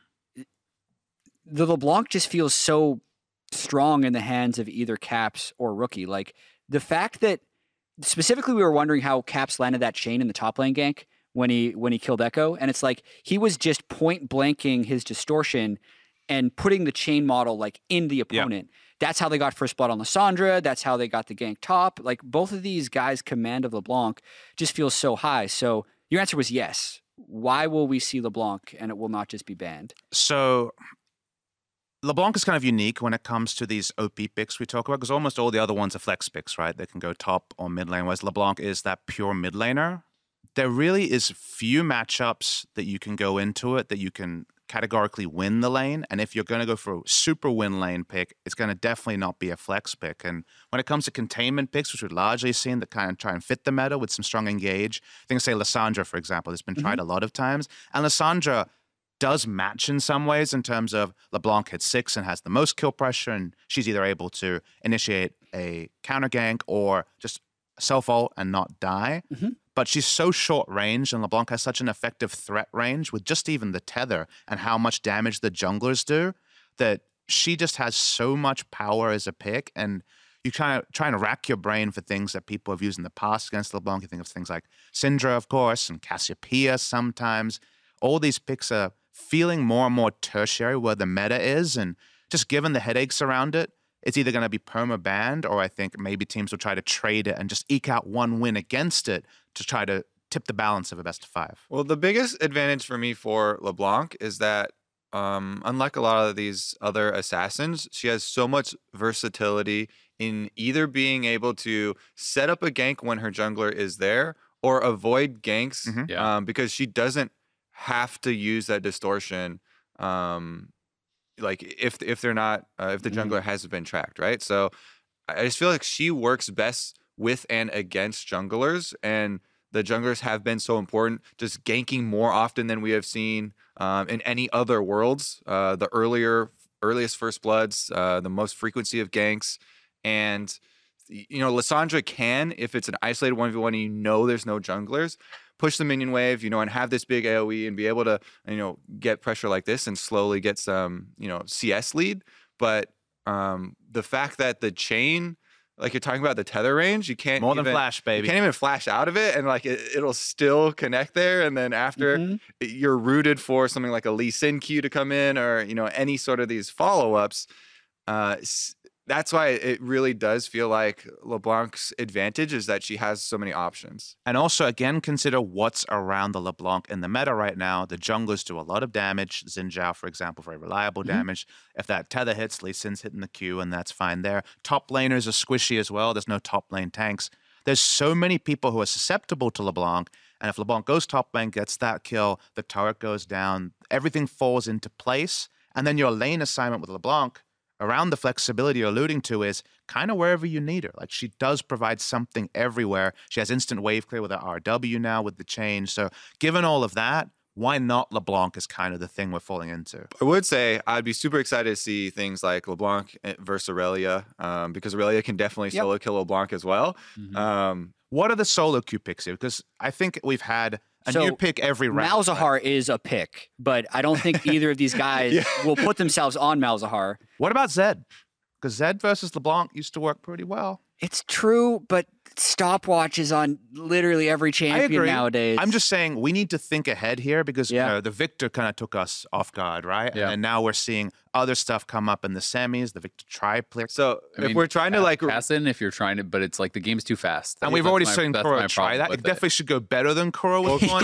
The LeBlanc just feels so strong in the hands of either Caps or Rookie. Like the fact that specifically we were wondering how Caps landed that chain in the top lane gank when he killed Echo, and it's like he was just point blanking his distortion and putting the chain model like in the opponent. Yep. That's how they got first blood on Lissandra. That's how they got the gank top. Like both of these guys' command of LeBlanc just feels so high. So your answer was yes. Why will we see LeBlanc and it will not just be banned? So LeBlanc is kind of unique when it comes to these OP picks we talk about, because almost all the other ones are flex picks, right? They can go top or mid lane, whereas LeBlanc is that pure mid laner. There really is few matchups that you can go into it that you can categorically win the lane. And if you're going to go for a super win lane pick, it's going to definitely not be a flex pick. And when it comes to containment picks, which we've largely seen that kind of try and fit the meta with some strong engage, things say Lissandra, for example, has been tried a lot of times. And Lissandra does match in some ways in terms of LeBlanc hits 6 and has the most kill pressure, and she's either able to initiate a counter gank or just self-ult and not die. But she's so short range, and LeBlanc has such an effective threat range with just even the tether and how much damage the junglers do, that she just has so much power as a pick. And you kind of trying to rack your brain for things that people have used in the past against LeBlanc. You think of things like Syndra, of course, and Cassiopeia sometimes. All these picks are feeling more and more tertiary where the meta is, and just given the headaches around it, it's either going to be perma-banned, or I think maybe teams will try to trade it and just eke out one win against it to try to tip the balance of a best of 5. Well, the biggest advantage for me for LeBlanc is that unlike a lot of these other assassins, she has so much versatility in either being able to set up a gank when her jungler is there or avoid ganks because she doesn't have to use that distortion like if they're not if the jungler hasn't been tracked, right? So I just feel like she works best with and against junglers, and the junglers have been so important, just ganking more often than we have seen in any other worlds. The earliest first bloods, the most frequency of ganks, and Lissandra can, if it's an isolated 1v1 and there's no junglers, push the minion wave, and have this big AoE and be able to, get pressure like this and slowly get some, CS lead. But the fact that the chain, like you're talking about the tether range, you can't more than flash, baby. You can't even flash out of it, and like it'll still connect there. And then after you're rooted for something like a Lee Sin Q to come in, or any sort of these follow-ups. That's why it really does feel like LeBlanc's advantage is that she has so many options. And also, again, consider what's around the LeBlanc in the meta right now. The junglers do a lot of damage. Xin Zhao, for example, very reliable damage. If that tether hits, Lee Sin's hitting the Q, and that's fine there. Top laners are squishy as well. There's no top lane tanks. There's so many people who are susceptible to LeBlanc, and if LeBlanc goes top lane, gets that kill, the turret goes down, everything falls into place, and then your lane assignment with LeBlanc around the flexibility you're alluding to is kind of wherever you need her. Like, she does provide something everywhere. She has instant wave clear with her RW now with the change. So given all of that, why not LeBlanc is kind of the thing we're falling into. I would say I'd be super excited to see things like LeBlanc versus Aurelia, because Aurelia can definitely solo kill LeBlanc as well. What are the solo queue picks here? Because I think we've had a new pick every round. Malzahar is a pick, but I don't think either of these guys will put themselves on Malzahar. What about Zed? Because Zed versus LeBlanc used to work pretty well. It's true, but stopwatches on literally every champion nowadays. I'm just saying we need to think ahead here because the Victor kind of took us off guard, right? Yeah. And now we're seeing other stuff come up in the semis, the Victor tri-player. So if we're trying to like Kassadin, if you're trying to, but it's like the game's too fast. And we've already seen Kuro try that. It definitely should go better than Kuro was going.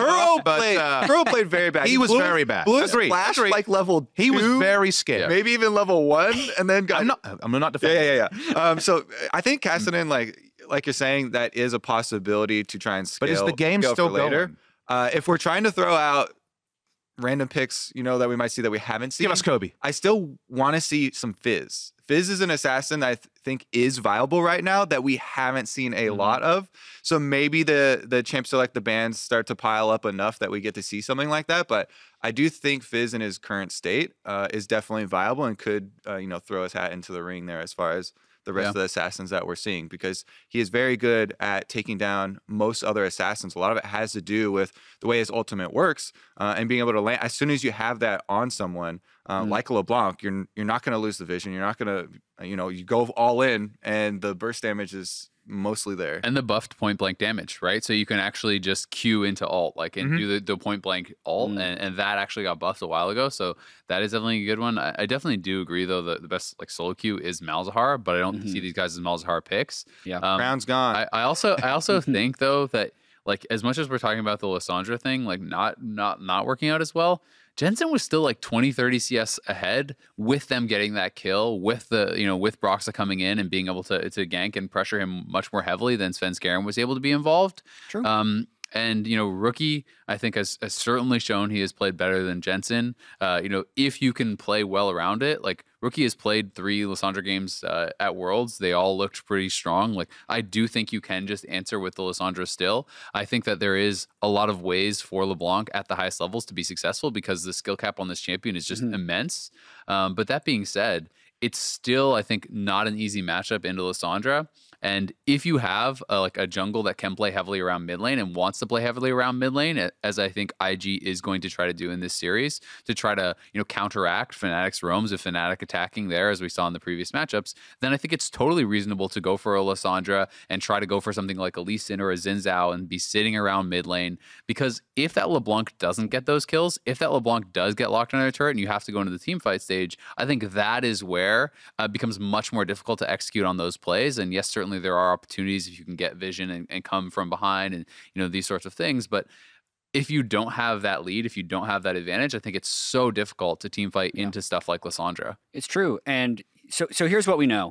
Kuro played very bad. He was very bad. Blue flashed like level 2. He was very scared. Maybe even level 1, and then got. I'm not defending. Yeah. So I think Kassadin, like you're saying, that is a possibility to try and scale. But is the game still later? going? If we're trying to throw out random picks, that we might see that we haven't seen. Give us Kobe. I still want to see some Fizz. Fizz is an assassin that I think is viable right now that we haven't seen a lot of. So maybe the Champ Select, the bans start to pile up enough that we get to see something like that. But I do think Fizz in his current state is definitely viable and could throw his hat into the ring there as far as the rest of the assassins that we're seeing, because he is very good at taking down most other assassins. A lot of it has to do with the way his ultimate works and being able to land. As soon as you have that on someone, like LeBlanc, you're not going to lose the vision. You're not going to, you go all in, and the burst damage is mostly there. And the buffed point blank damage, right? So you can actually just queue into ult, and do the point blank ult, and that actually got buffed a while ago. So that is definitely a good one. I definitely do agree, though, that the best solo queue is Malzahar, but I don't see these guys as Malzahar picks. Yeah, Crown's gone. I also think, though, that as much as we're talking about the Lissandra thing, not working out as well, Jensen was still 20, 30 CS ahead with them getting that kill, with with Broxah coming in and being able to gank and pressure him much more heavily than Svenskeren was able to be involved. True. And Rookie, I think, has certainly shown he has played better than Jensen. If you can play well around it, Rookie has played 3 Lissandra games at Worlds. They all looked pretty strong. I do think you can just answer with the Lissandra still. I think that there is a lot of ways for LeBlanc at the highest levels to be successful because the skill cap on this champion is just immense. But that being said, it's still, I think, not an easy matchup into Lissandra. And if you have a jungle that can play heavily around mid lane and wants to play heavily around mid lane, as I think IG is going to try to do in this series, to try to counteract Fnatic's roams of Fnatic attacking there, as we saw in the previous matchups, then I think it's totally reasonable to go for a Lissandra and try to go for something like a Lee Sin or a Xin Zhao and be sitting around mid lane. Because if that LeBlanc doesn't get those kills, if that LeBlanc does get locked on a turret and you have to go into the team fight stage, I think that is where it becomes much more difficult to execute on those plays. And yes, certainly there are opportunities if you can get vision and come from behind and these sorts of things, but if you don't have that lead, if you don't have that advantage, I think it's so difficult to team fight into stuff like Lissandra. It's true. And so here's what we know.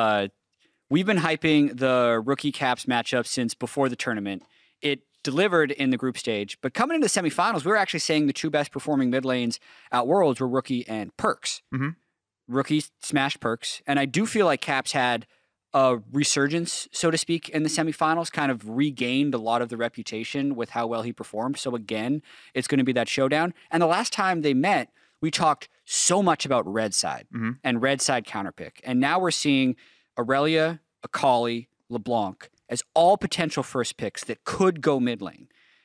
We've been hyping the Rookie Caps matchup since before the tournament. It delivered in the group stage, but coming into the semifinals, we were actually saying the 2 best performing mid lanes at Worlds were Rookie and Perkz. Rookie smashed Perkz, and I do feel like Caps had a resurgence, so to speak, in the semifinals, kind of regained a lot of the reputation with how well he performed. So again, it's going to be that showdown. And the last time they met, we talked so much about red side and red side counterpick. And now we're seeing Aurelia, Akali, LeBlanc as all potential first picks that could go mid lane.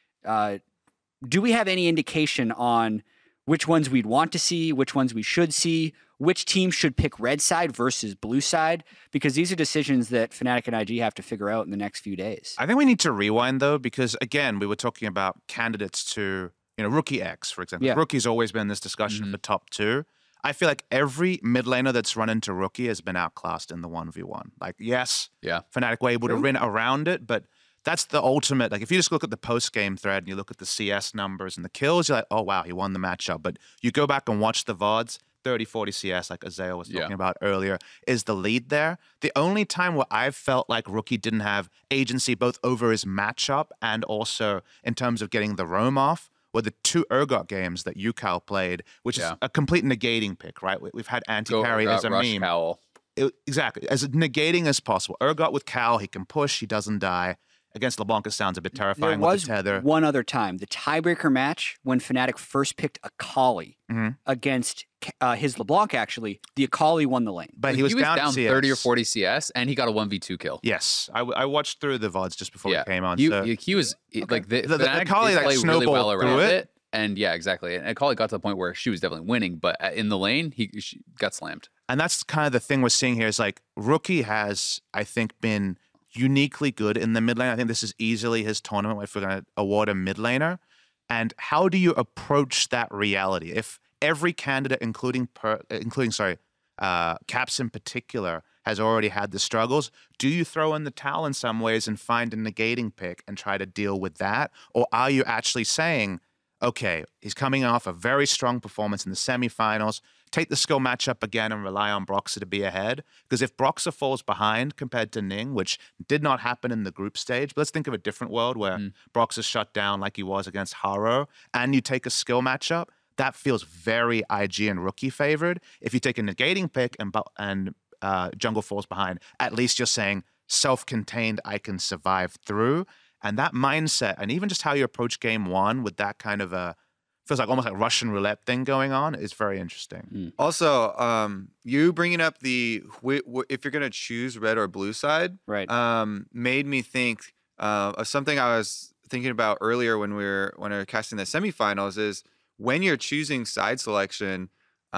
Do we have any indication on which ones we'd want to see, which ones we should see, which team should pick red side versus blue side? Because these are decisions that Fnatic and IG have to figure out in the next few days. I think we need to rewind, though, because, again, we were talking about candidates to, Rookie X, for example. Yeah. Rookie's always been in this discussion for top 2. I feel like every mid laner that's run into Rookie has been outclassed in the 1v1. Yes, Fnatic were able to win around it, but that's the ultimate. If you just look at the post-game thread and you look at the CS numbers and the kills, you're like, oh, wow, he won the matchup. But you go back and watch the VODs, 30, 40 CS, like Azale was talking about earlier, is the lead there. The only time where I've felt like Rookie didn't have agency both over his matchup and also in terms of getting the roam off were the 2 Urgot games that UCal played, which is a complete negating pick, right? We've had anti-carry as a meme. Cowl. Exactly. As negating as possible. Urgot with Cal, he can push, he doesn't die. Against LeBlanc, it sounds a bit There terrifying was with the tether. one other time, the tiebreaker match when Fnatic first picked Akali against his LeBlanc. Actually, the Akali won the lane. But he was down CS. 30 or 40 CS, and he got a 1v2 kill. Yes, I watched through the VODs just before he came on. He, so. he was like the Akali did like play really snowballed well through around it. it. And yeah, exactly. And Akali got to the point where she was definitely winning, but in the lane, she got slammed. And that's kind of the thing we're seeing here is like Rookie has, I think, been uniquely good in the mid lane. I think this is easily his tournament if we're going to award a mid laner. And how do you approach that reality? If every candidate, including Caps in particular, has already had the struggles, do you throw in the towel in some ways and find a negating pick and try to deal with that? Or are you actually saying, okay, he's coming off a very strong performance in the semifinals, take the skill matchup again and rely on Broxah to be ahead? Because if Broxah falls behind compared to Ning, which did not happen in the group stage, but let's think of a different world where Broxah's shut down like he was against Haro, and you take a skill matchup, that feels very IG and Rookie favored. If you take a negating pick and Jungle falls behind, at least you're saying self-contained, I can survive through. And that mindset, and even just how you approach game one with that kind of a, feels like almost like Russian roulette thing going on, is very interesting. Also, you bringing up the if you're going to choose red or blue side, Right. made me think of something I was thinking about earlier when we were casting the semifinals. Is when you're choosing side selection,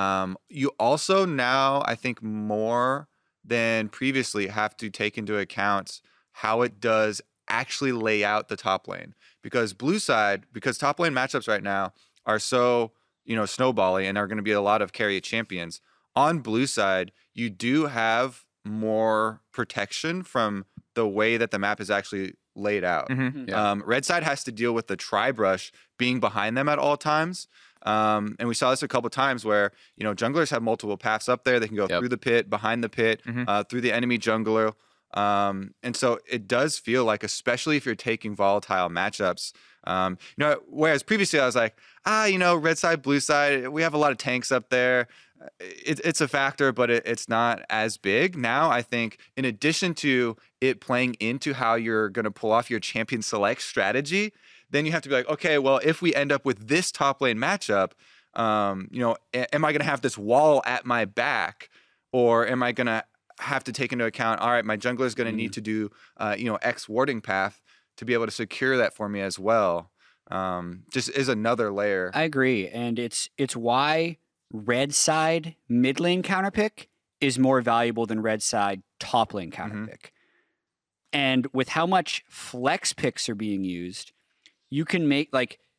you also now, I think more than previously, have to take into account how it does actually lay out the top lane. Because because top lane matchups right now are so, snowbally and are going to be a lot of carry champions. On blue side, you do have more protection from the way that the map is actually laid out. Red side has to deal with the tri-brush being behind them at all times. And we saw this a couple times where, junglers have multiple paths up there. They can go through the pit, behind the pit, through the enemy jungler. And so it does feel like, especially if you're taking volatile matchups, whereas previously I was like, red side, blue side, we have a lot of tanks up there. It's a factor, but it's not as big. Now, I think in addition to it playing into how you're going to pull off your champion select strategy, then you have to be like, okay, well, if we end up with this top lane matchup, am I going to have this wall at my back, or am I going to have to take into account, all right, my jungler is going to need to do, X warding path to be able to secure that for me as well. Just is another layer. I agree, and it's why red side mid lane counterpick is more valuable than red side top lane counterpick. And with how much flex picks are being used, you can make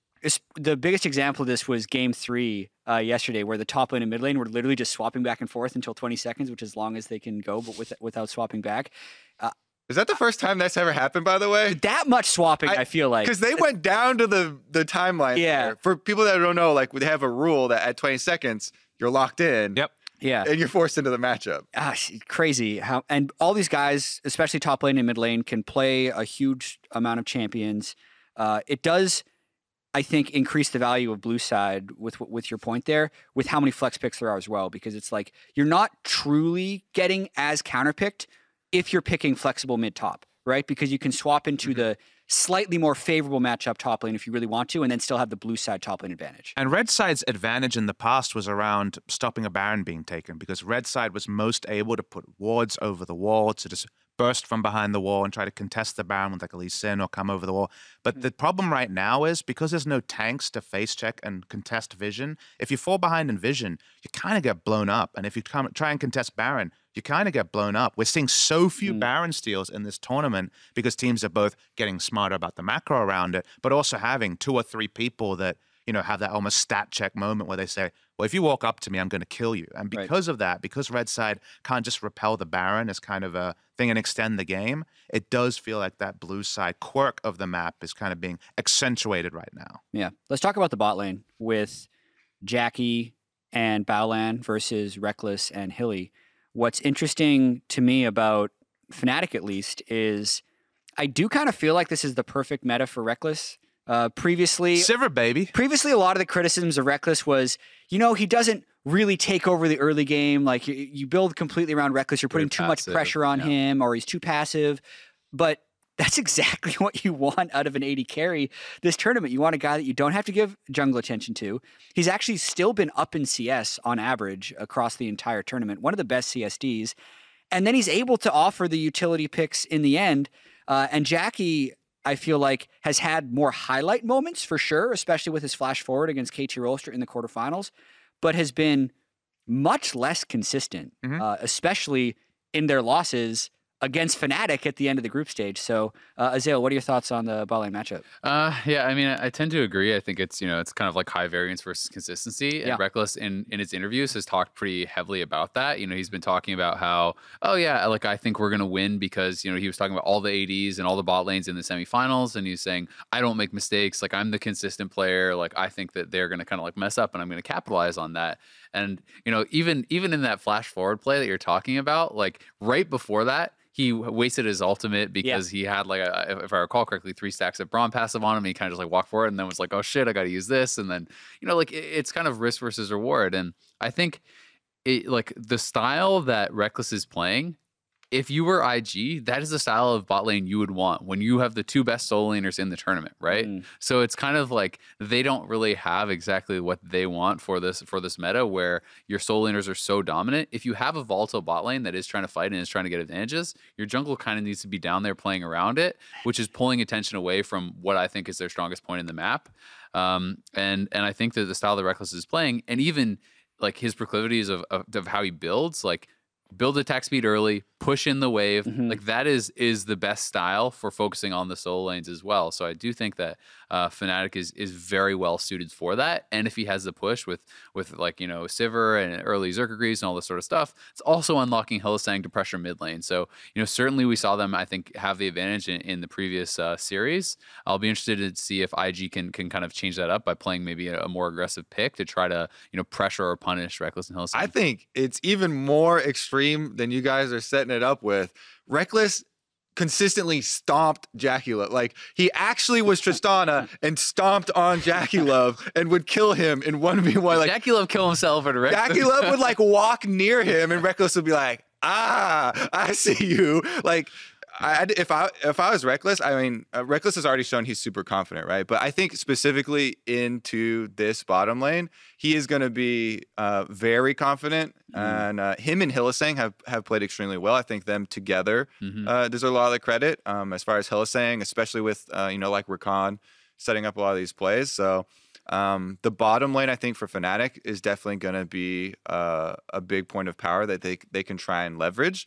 the biggest example of this was game 3 yesterday, where the top lane and mid lane were literally just swapping back and forth until 20 seconds, which is as long as they can go, but without swapping back. Is that the first time that's ever happened, by the way? That much swapping, I feel like. Because they went down to the timeline. Yeah. There. For people that don't know, they have a rule that at 20 seconds, you're locked in. Yep. Yeah. And you're forced into the matchup. Crazy how, and all these guys, especially top lane and mid lane, can play a huge amount of champions. It does, I think, increase the value of blue side with your point there, with how many flex picks there are as well, because it's like you're not truly getting as counterpicked if you're picking flexible mid top, right? Because you can swap into the slightly more favorable matchup top lane if you really want to, and then still have the blue side top lane advantage. And red side's advantage in the past was around stopping a Baron being taken, because red side was most able to put wards over the wall to just burst from behind the wall and try to contest the Baron with like a Lee Sin or come over the wall. But the problem right now is because there's no tanks to face check and contest vision, if you fall behind in vision, you kind of get blown up. And if you try and contest Baron, you kind of get blown up. We're seeing so few Baron steals in this tournament because teams are both getting smarter about the macro around it, but also having 2 or 3 people that, have that almost stat check moment where they say, well, if you walk up to me, I'm going to kill you. And because of that, because red side can't just repel the Baron as kind of a thing and extend the game, it does feel like that blue side quirk of the map is kind of being accentuated right now. Yeah. Let's talk about the bot lane with Jackie and Baolan versus Reckless and Hilly. What's interesting to me about Fnatic, at least, is I do kind of feel like this is the perfect meta for Reckless. Previously, Sivir, baby. Previously, a lot of the criticisms of Reckless was, he doesn't really take over the early game. Like, you build completely around Reckless. You're putting too much pressure on him, or he's too passive. But that's exactly what you want out of an AD carry this tournament. You want a guy that you don't have to give jungle attention to. He's actually still been up in CS on average across the entire tournament, one of the best CSDs. And then he's able to offer the utility picks in the end. And Jackie, I feel like, has had more highlight moments for sure, especially with his flash forward against KT Rolster in the quarterfinals, but has been much less consistent, especially in their losses against Fnatic at the end of the group stage. So, Azael, what are your thoughts on the bot lane matchup? Yeah, I mean, I tend to agree. I think it's, it's kind of like high variance versus consistency. And Rekkles in his interviews has talked pretty heavily about that. He's been talking about how, oh yeah, like I think we're going to win because, he was talking about all the ADs and all the bot lanes in the semifinals. And he's saying, I don't make mistakes. Like I'm the consistent player. Like I think that they're going to kind of like mess up and I'm going to capitalize on that. And, even in that flash forward play that you're talking about, like right before that, he wasted his ultimate because he had like if I recall correctly, 3 stacks of Braum passive on him. And he kind of just like walked forward and then was like, oh shit, I got to use this. And then, like it's kind of risk versus reward. And I think like the style that Rekkles is playing, if you were IG, that is the style of bot lane you would want when you have the 2 best solo laners in the tournament, right? So it's kind of like they don't really have exactly what they want for this meta where your solo laners are so dominant. If you have a volatile bot lane that is trying to fight and is trying to get advantages, your jungle kind of needs to be down there playing around it, which is pulling attention away from what I think is their strongest point in the map. And I think that the style that Rekkles is playing, and even like his proclivities of how he builds, like build attack speed early, push in the wave. Like that is the best style for focusing on the solo lanes as well. So I do think that Fnatic is very well suited for that. And if he has the push with like, Sivir and early Xerxes and all this sort of stuff, it's also unlocking Hylissang to pressure mid lane. So, certainly we saw them, I think, have the advantage in the previous series. I'll be interested to see if IG can kind of change that up by playing maybe a more aggressive pick to try to, pressure or punish Rekkles and Hylissang. I think it's even more extreme than you guys are setting it up with. Rekkles consistently stomped JackeyLove. Like he actually was Tristana and stomped on JackeyLove and would kill him in 1v1. Like JackeyLove kill himself at Rekkles. JackeyLove would like walk near him and Rekkles would be like, I see you. Like if I was Rekkles, I mean, Rekkles has already shown he's super confident, right? But I think specifically into this bottom lane, he is going to be very confident. And him and Hylissang have played extremely well. I think them together deserve a lot of the credit as far as Hylissang, especially with, like Rakan setting up a lot of these plays. So the bottom lane, I think, for Fnatic is definitely going to be a big point of power that they can try and leverage.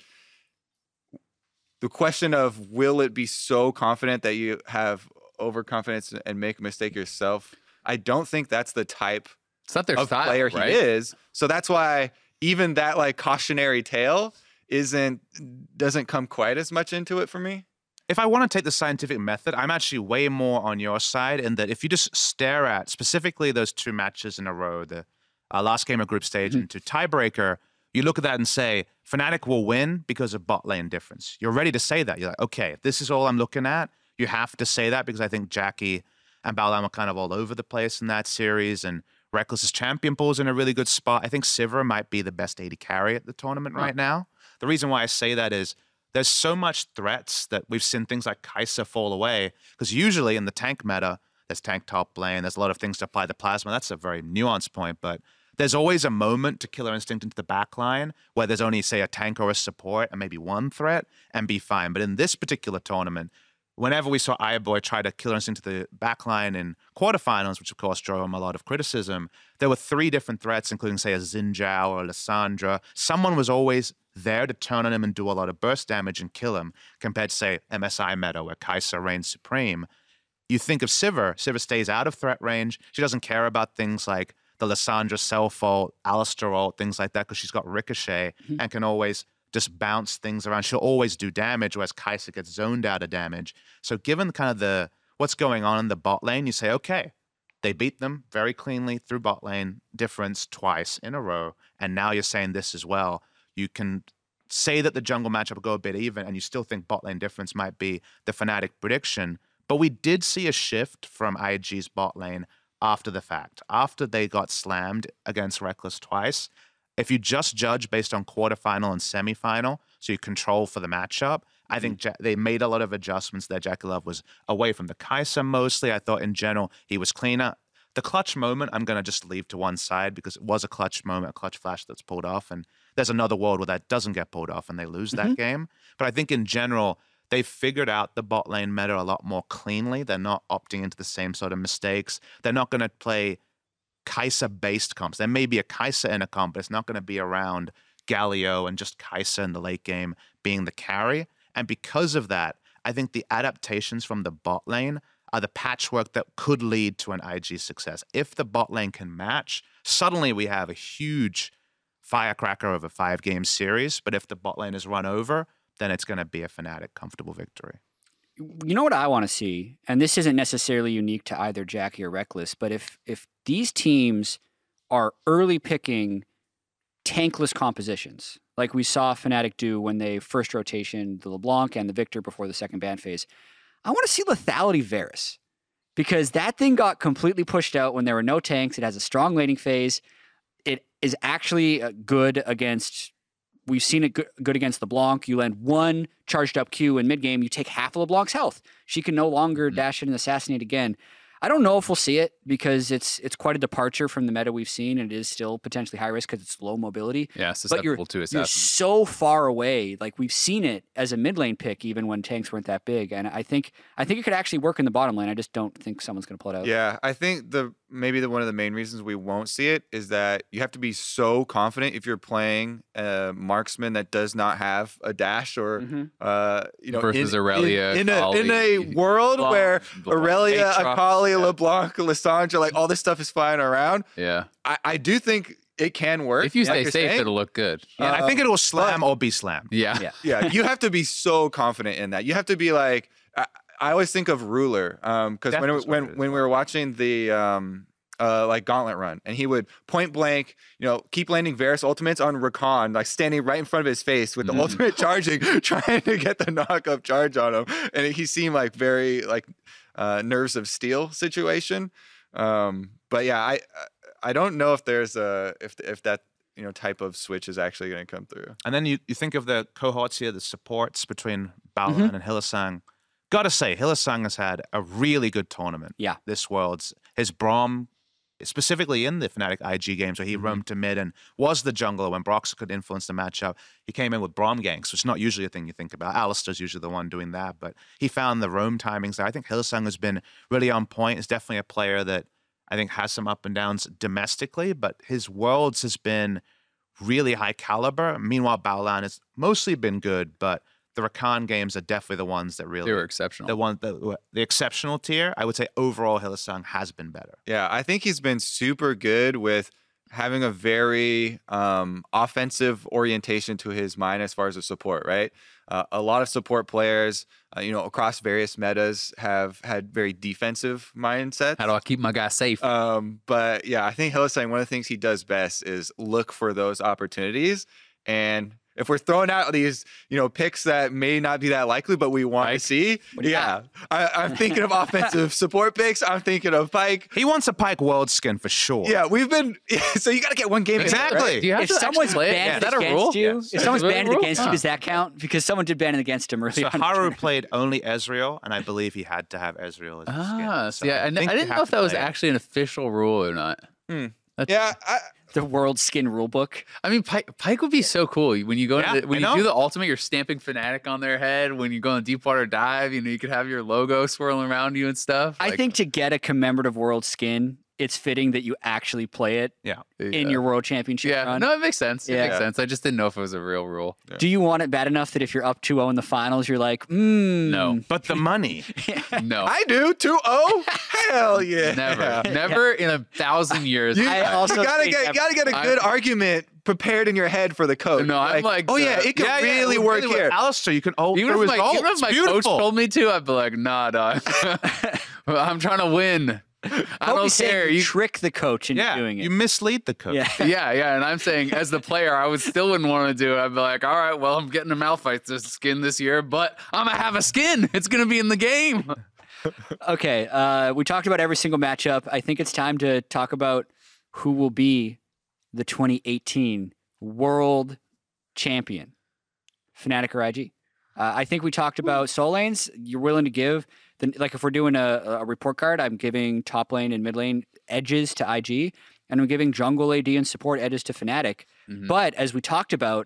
The question of will it be so confident that you have overconfidence and make a mistake yourself? I don't think that's the type it's not their of style, player right? he is. So that's why even that like cautionary tale doesn't come quite as much into it for me. If I want to take the scientific method, I'm actually way more on your side in that if you just stare at specifically those 2 matches in a row, the last game of group stage into tiebreaker, you look at that and say, Fnatic will win because of bot lane difference. You're ready to say that. You're like, okay, if this is all I'm looking at, you have to say that because I think Jackie and Baolam are kind of all over the place in that series. And Rekkles' champion pool's in a really good spot. I think Sivir might be the best AD carry at the tournament right now. The reason why I say that is there's so much threats that we've seen things like Kai'Sa fall away because usually in the tank meta, there's tank top lane, there's a lot of things to apply the plasma. That's a very nuanced point, but there's always a moment to Killer Instinct into the back line where there's only, say, a tank or a support and maybe one threat and be fine. But in this particular tournament, whenever we saw Fireboy try to Killer Instinct into the back line in quarterfinals, which of course drove him a lot of criticism, there were 3 different threats, including, say, a Xin Zhao or a Lissandra. Someone was always there to turn on him and do a lot of burst damage and kill him, compared to, say, MSI meta where Kai'Sa reigns supreme. You think of Sivir. Sivir stays out of threat range. She doesn't care about things like the Lissandra self ult, Alistar ult, things like that, because she's got Ricochet and can always just bounce things around. She'll always do damage, whereas Kai'Sa gets zoned out of damage. So given kind of what's going on in the bot lane, you say, okay, they beat them very cleanly through bot lane difference twice in a row, and now you're saying this as well. You can say that the jungle matchup will go a bit even, and you still think bot lane difference might be the Fnatic prediction. But we did see a shift from IG's bot lane after the fact. After they got slammed against Rekkles twice, If you just judge based on quarterfinal and semifinal, so you control for the matchup, I think they made a lot of adjustments there. JackeyLove was away from the Kai'Sa mostly. I thought in general he was cleaner. The clutch moment, I'm going to just leave to one side because it was a clutch moment, a clutch flash that's pulled off. And there's another world where that doesn't get pulled off and they lose that game. But I think in general, they've figured out the bot lane meta a lot more cleanly. They're not opting into the same sort of mistakes. They're not going to play Kai'Sa-based comps. There may be a Kai'Sa in a comp, but it's not going to be around Galio and just Kai'Sa in the late game being the carry. And because of that, I think the adaptations from the bot lane are the patchwork that could lead to an IG success. If the bot lane can match, suddenly we have a huge firecracker of a 5-game series. But if the bot lane is run over, then it's going to be a Fnatic comfortable victory. You know what I want to see, and this isn't necessarily unique to either Jackie or Reckless, but if these teams are early picking tankless compositions, like we saw Fnatic do when they first rotation the LeBlanc and the Victor before the second ban phase, I want to see Lethality Varus, because that thing got completely pushed out when there were no tanks. It has a strong laning phase. It is actually good against... We've seen it good against LeBlanc. You land one charged up Q in mid game, you take half of LeBlanc's health. She can no longer dash in and assassinate again. I don't know if we'll see it because it's quite a departure from the meta we've seen, and it is still potentially high risk because it's low mobility. Yeah, susceptible to You're assassins. so far away. Like we've seen it as a mid lane pick, even when tanks weren't that big. And I think it could actually work in the bottom lane. I just don't think someone's going to pull it out. Yeah, I think maybe one of the main reasons we won't see it is that you have to be so confident if you're playing a marksman that does not have a dash or Versus Aurelia, in Akali, a world LeBlanc, where Aurelia, Aatrox, Akali, LeBlanc, Lissandra, like all this stuff is flying around. Yeah. I do think it can work. If you like stay you're safe, saying. it'll look good. Yeah, I think it will slam or be slammed. Yeah. Yeah, you have to be so confident in that. You have to be like, I always think of Ruler, because Definitely when we were watching the like Gauntlet run, and he would point blank, keep landing Varus ultimates on Rakan, like standing right in front of his face with the ultimate charging, trying to get the knock-up charge on him, and he seemed like very like nerves of steel situation. But yeah, I don't know if there's if that type of switch is actually going to come through. And then you think of the cohorts here, the supports between Balan and Hylissang. Gotta say, Hylissang has had a really good tournament. Yeah. This Worlds. His Braum, specifically in the Fnatic IG games where he roamed to mid and was the jungler when Broxah could influence the matchup, he came in with Braum ganks, which is not usually a thing you think about. Alistar's usually the one doing that, but he found the roam timings there. I think Hylissang has been really on point. He's definitely a player that I think has some up and downs domestically, but his Worlds has been really high caliber. Meanwhile, Balan has mostly been good, but the Rakan games are definitely the ones that really... They were exceptional. The exceptional tier. I would say overall, Hylissang has been better. Yeah, I think he's been super good with having a very offensive orientation to his mind as far as the support, right? A lot of support players, across various metas have had very defensive mindsets. How do I keep my guy safe? But yeah, I think Hylissang, one of the things he does best is look for those opportunities. And if we're throwing out these, picks that may not be that likely, but we want to see, I'm thinking of offensive support picks. I'm thinking of Pyke. He wants a Pyke World skin for sure. Yeah, so you got to get one game. Exactly. In, right? Do you have If to someone's actually play it? banned Is that a against rule? you, Yes. if someone's Is that a banned rule? against you, Huh. does that count? Because someone did ban it against him early So on. Haru played only Ezreal, and I believe he had to have Ezreal as his skin. So So yeah, I think you didn't have know if to that was play it. actually an official rule or not. Yeah, The world skin rulebook. I mean, Pyke would be so cool. When you go Yeah, into when I you know. do the ultimate, you're stamping Fnatic on their head. When you go on Deepwater Dive, you could have your logo swirling around you and stuff. I think to get a commemorative world skin, it's fitting that you actually play it in your world championship Yeah, run. no, it makes sense. It Yeah. makes sense. I just didn't know if it was a real rule. Do you want it bad enough that if you're up 2-0 in the finals, you're like, No, But the money. no, I do 2-0. Hell yeah. never in 1,000 years. I also you gotta think get a good argument prepared in your head for the coach. No, I'm like oh the- yeah, it could really work here. Alistair, you can even through if his my, ult. even if It's my coach beautiful. told me to, I'd be like, nah, dog. I'm trying to win. I don't Kobe's saying care. you You trick the coach into Yeah, doing it. you mislead the coach. Yeah. yeah, and I'm saying as the player, I would still wouldn't want to do it. I'd be like, all right, well, I'm getting a Malphite skin this year, but I'm gonna have a skin. It's gonna be in the game. Okay, we talked about every single matchup. I think it's time to talk about who will be the 2018 world champion, Fnatic or IG? I think we talked about soul lanes. You're willing to give, like if we're doing a report card, I'm giving top lane and mid lane edges to IG, and I'm giving jungle AD and support edges to Fnatic. But as we talked about,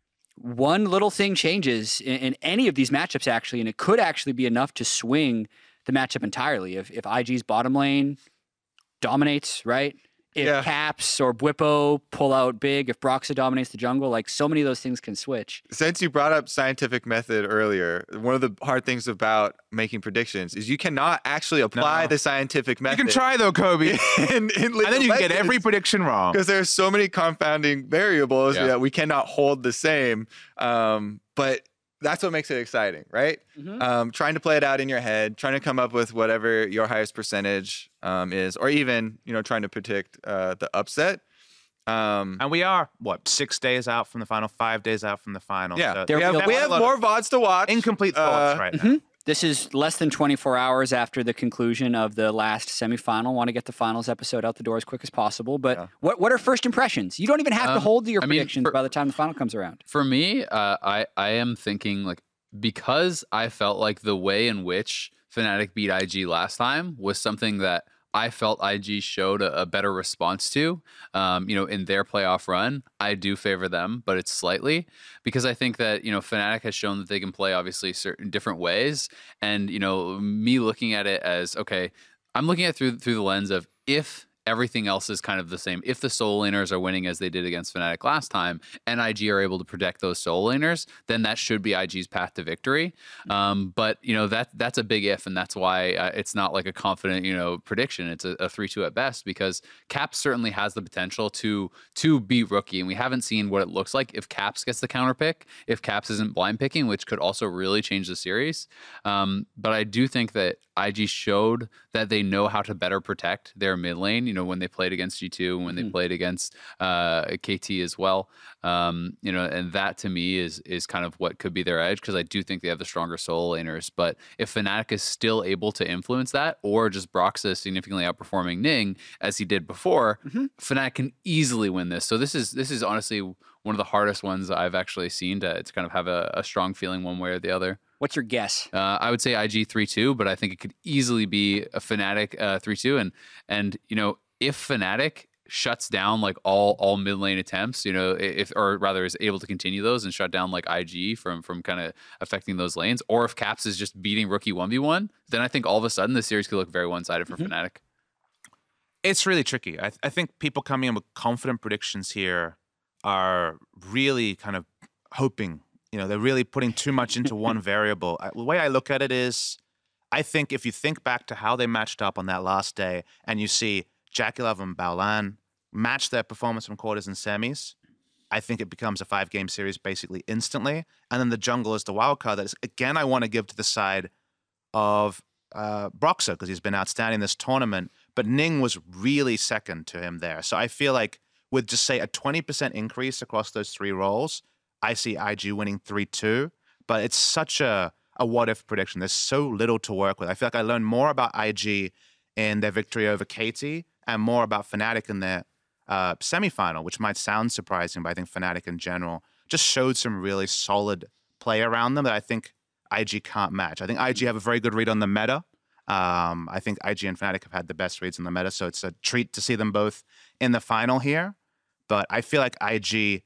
one little thing changes in any of these matchups actually, and it could actually be enough to swing the matchup entirely. If IG's bottom lane dominates, right? If Caps or Bwipo pull out big, if Broxa dominates the jungle, like so many of those things can switch. Since you brought up scientific method earlier, one of the hard things about making predictions is you cannot actually apply the scientific method. You can try though, Kobe. And then you can get every prediction wrong. Because there's so many confounding variables that we cannot hold the same. But that's what makes it exciting, right? Trying to play it out in your head, trying to come up with whatever your highest percentage is, or even, trying to predict the upset. And we are, 6 days out from the final, 5 days out from the final. Yeah, So we have more VODs to watch. incomplete thoughts right now. This is less than 24 hours after the conclusion of the last semifinal. Want to get the finals episode out the door as quick as possible. But what are first impressions? You don't even have to hold to your predictions by the time the final comes around. For me, I am thinking like, because I felt like the way in which Fnatic beat IG last time was something that I felt IG showed a better response to, in their playoff run. I do favor them, but it's slightly, because I think that, Fnatic has shown that they can play obviously certain different ways. And, me looking at it as, okay, I'm looking at it through the lens of, if everything else is kind of the same, if the soul laners are winning as they did against Fnatic last time, and IG are able to protect those soul laners, then that should be IG's path to victory. But that's a big if, and that's why it's not like a confident prediction. It's a 3-2 at best, because Caps certainly has the potential to beat Rookie, and we haven't seen what it looks like if Caps gets the counter pick, if Caps isn't blind picking, which could also really change the series. But I do think that IG showed that they know how to better protect their mid lane, when they played against G2, when they played against KT as well. And that to me is kind of what could be their edge, because I do think they have the stronger solo laners. But if Fnatic is still able to influence that, or just Broxa significantly outperforming Ning as he did before, Fnatic can easily win this. So this is honestly one of the hardest ones I've actually seen to kind of have a strong feeling one way or the other. What's your guess? I would say IG 3-2, but I think it could easily be a Fnatic 3-2. And if Fnatic shuts down like all mid lane attempts, or rather is able to continue those and shut down like IG from kind of affecting those lanes, or if Caps is just beating Rookie 1v1, then I think all of a sudden the series could look very one-sided for Fnatic. It's really tricky. I think people coming in with confident predictions here are really kind of hoping. They're really putting too much into one variable. The way I look at it is, I think if you think back to how they matched up on that last day, and you see JackeyLove and Baolan match their performance from quarters and semis, I think it becomes a 5-game series basically instantly. And then the jungle is the wild card. That is, again, I want to give to the side of Broxa, because he's been outstanding this tournament. But Ning was really second to him there. So I feel like with just say a 20% increase across those three roles, I see IG winning 3-2, but it's such a what-if prediction. There's so little to work with. I feel like I learned more about IG in their victory over KT and more about Fnatic in their semifinal, which might sound surprising, but I think Fnatic in general just showed some really solid play around them that I think IG can't match. I think IG have a very good read on the meta. I think IG and Fnatic have had the best reads in the meta, so it's a treat to see them both in the final here. But I feel like IG...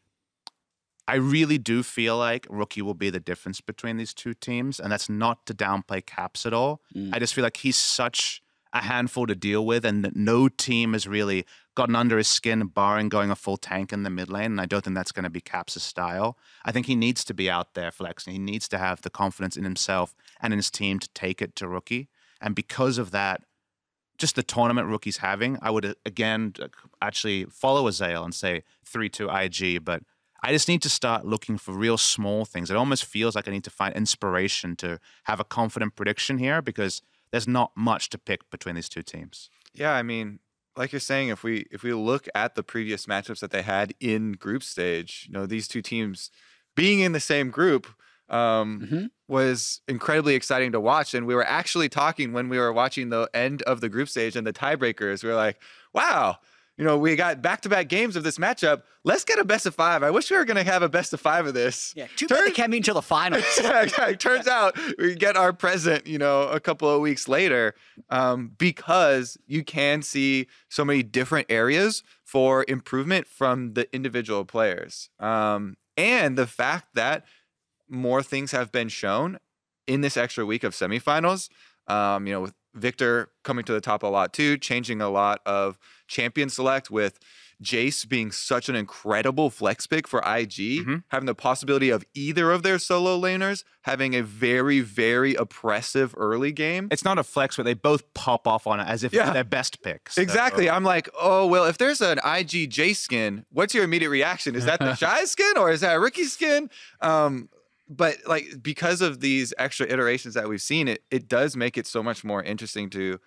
I really do feel like Rookie will be the difference between these two teams, and that's not to downplay Caps at all. I just feel like he's such a handful to deal with, and no team has really gotten under his skin, barring going a full tank in the mid lane, and I don't think that's going to be Caps' style. I think he needs to be out there flexing. He needs to have the confidence in himself and in his team to take it to Rookie, and because of that, just the tournament Rookie's having, I would, again, actually follow Azael and say 3-2 IG, but I just need to start looking for real small things. It almost feels like I need to find inspiration to have a confident prediction here, because there's not much to pick between these two teams. Yeah, I mean, like you're saying, if we look at the previous matchups that they had in group stage, these two teams being in the same group was incredibly exciting to watch. And we were actually talking when we were watching the end of the group stage and the tiebreakers. We were like, wow, we got back-to-back games of this matchup. Let's get a best of 5. I wish we were going to have a best of 5 of this. Yeah, too bad they can't meet until the finals. Turns out we get our present, a couple of weeks later, because you can see so many different areas for improvement from the individual players. And the fact that more things have been shown in this extra week of semifinals, with Victor coming to the top a lot too, changing a lot of champion select, with Jace being such an incredible flex pick for IG, having the possibility of either of their solo laners having a very, very oppressive early game. It's not a flex, but they both pop off on it as if it's their best picks. Exactly. I'm like, oh, well, if there's an IG Jace skin, what's your immediate reaction? Is that the Shy skin or is that a Riki skin? But because of these extra iterations that we've seen, it does make it so much more interesting to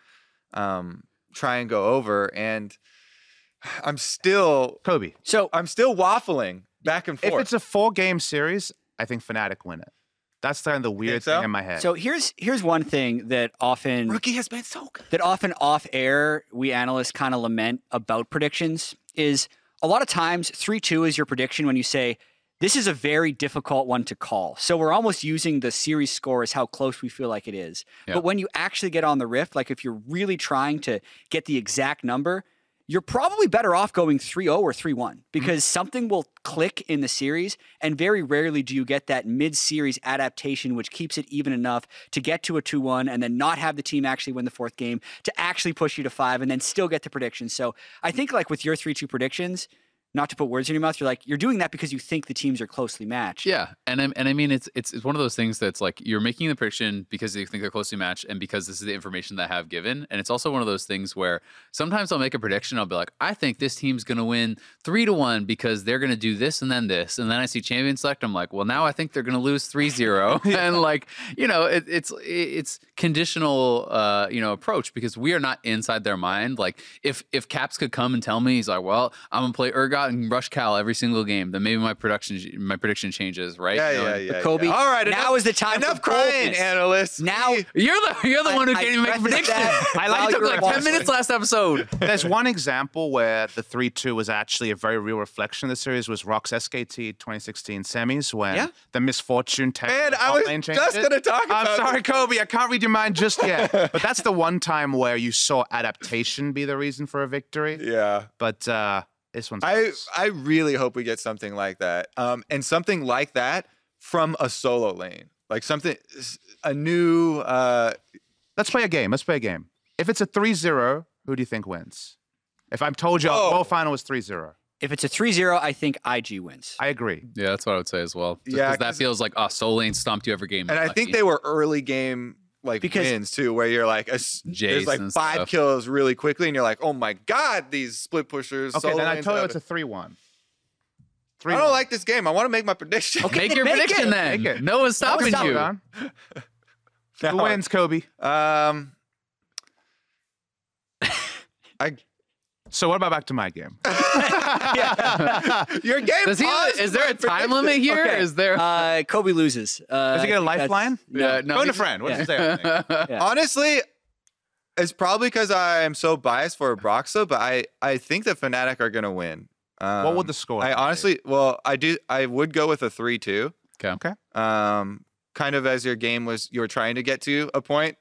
try and go over. And I'm still waffling back and forth. If it's a 4-game series, I think Fnatic win it. That's kind of the weird thing in my head. So here's one thing that often Rookie has been so good. That often off air we analysts kind of lament about predictions is a lot of times 3-2 is your prediction when you say this is a very difficult one to call. So we're almost using the series score as how close we feel like it is. Yeah. But when you actually get on the rift, like if you're really trying to get the exact number, you're probably better off going 3-0 or 3-1 because something will click in the series, and very rarely do you get that mid-series adaptation which keeps it even enough to get to a 2-1 and then not have the team actually win the 4th game to actually push you to 5 and then still get the predictions. So I think like with your 3-2 predictions, not to put words in your mouth, you're doing that because you think the teams are closely matched. Yeah, and I mean it's one of those things that's like you're making the prediction because you think they're closely matched and because this is the information that I have given. And it's also one of those things where sometimes I'll make a prediction, I'll be like, I think this team's gonna win 3-1 because they're gonna do this and then this, and then I see champion select, I'm like, well now I think they're gonna lose 3-0, and like it's conditional approach because we are not inside their mind. Like if Caps could come and tell me he's like, well I'm gonna play Urgot and rush Cal every single game, then maybe my prediction changes, right? Yeah. Kobe, all right, now is the time. Enough crying, analysts. Now you're the one who can't even make a prediction. I took like 10 minutes last episode. There's one example where the 3-2 was actually a very real reflection of the series. Was Rock's SKT 2016 semis when the misfortune tech. Man, I was just going to talk about I'm sorry, Kobe. I can't read your mind just yet. But that's the one time where you saw adaptation be the reason for a victory. Yeah. But this one's I really hope we get something like that. And something like that from a solo lane. Like a new... Let's play a game. If it's a 3-0, who do you think wins? If I've told you our final was 3-0. If it's a 3-0, I think IG wins. I agree. Yeah, that's what I would say as well. Because that feels like, solo lane stomped you every game. And I think they were early game... wins too, where you're like, there's like 5 kills really quickly, and you're like, oh my god, these split pushers. Okay, then I told you it's a 3-1. I don't like this game. I want to make my prediction. Okay, make your prediction then. Make it. No one's stopping you. Who wins, Kobe? So what about back to my game? Your game. Is there a time limit here? Okay. Is there? Kobe loses. Does he get a lifeline? No. Phone a friend. What did you say? Honestly, it's probably because I am so biased for Broxah, but I think the Fnatic are gonna win. What would the score? I would go with a 3-2. Okay. Kind of as you were trying to get to a point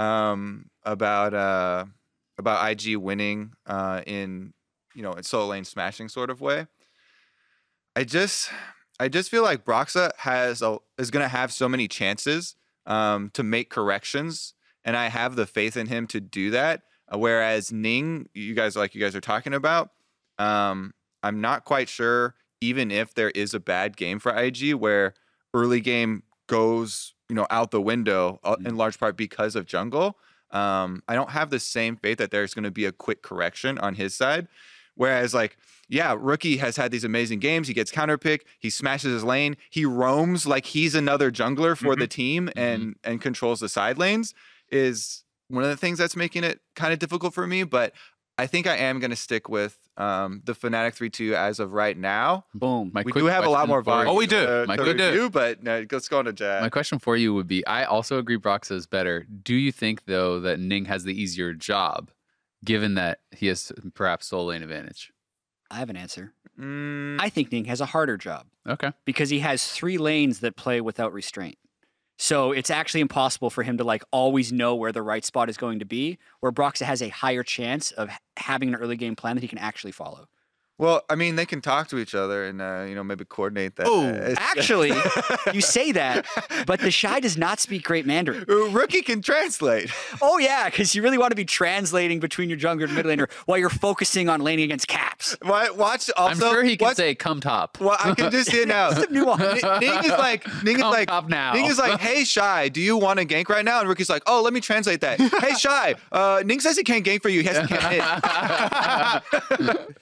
about IG winning in solo lane smashing sort of way. I just feel like Broxah is going to have so many chances to make corrections, and I have the faith in him to do that. Whereas Ning, you guys are talking about, I'm not quite sure even if there is a bad game for IG where early game goes out the window in large part because of jungle. I don't have the same faith that there's going to be a quick correction on his side. Whereas, Rookie has had these amazing games. He gets counterpick. He smashes his lane. He roams like he's another jungler for the team and controls the side lanes. Is one of the things that's making it kind of difficult for me. But I think I am going to stick with the Fnatic 3-2 as of right now. Boom. We do have a lot more volume. Oh, we do. But let's go on to Jack. My question for you would be, I also agree Broxah is better. Do you think, though, that Ning has the easier job? given that he has perhaps sole lane advantage? I have an answer. Mm, I think Ning has a harder job Okay. because he has 3 lanes that play without restraint. So it's actually impossible for him to like always know where the right spot is going to be, where Broxah has a higher chance of having an early game plan that he can actually follow. well, I mean, they can talk to each other and maybe coordinate that. Oh, Actually, you say that, but the Shy does not speak great Mandarin. Rookie can translate. Oh yeah, because you really want to be translating between your jungler and mid laner while you're focusing on laning against Caps. Watch also. I'm sure he can watch- say come top. Well, I can just see it now. It's a nuance. Ning is like, Come top now. Ning is like, hey Shy, do you want to gank right now? And Rookie's like, oh, let me translate that. Hey Shy, Ning says he can't gank for you. He has to can't hit.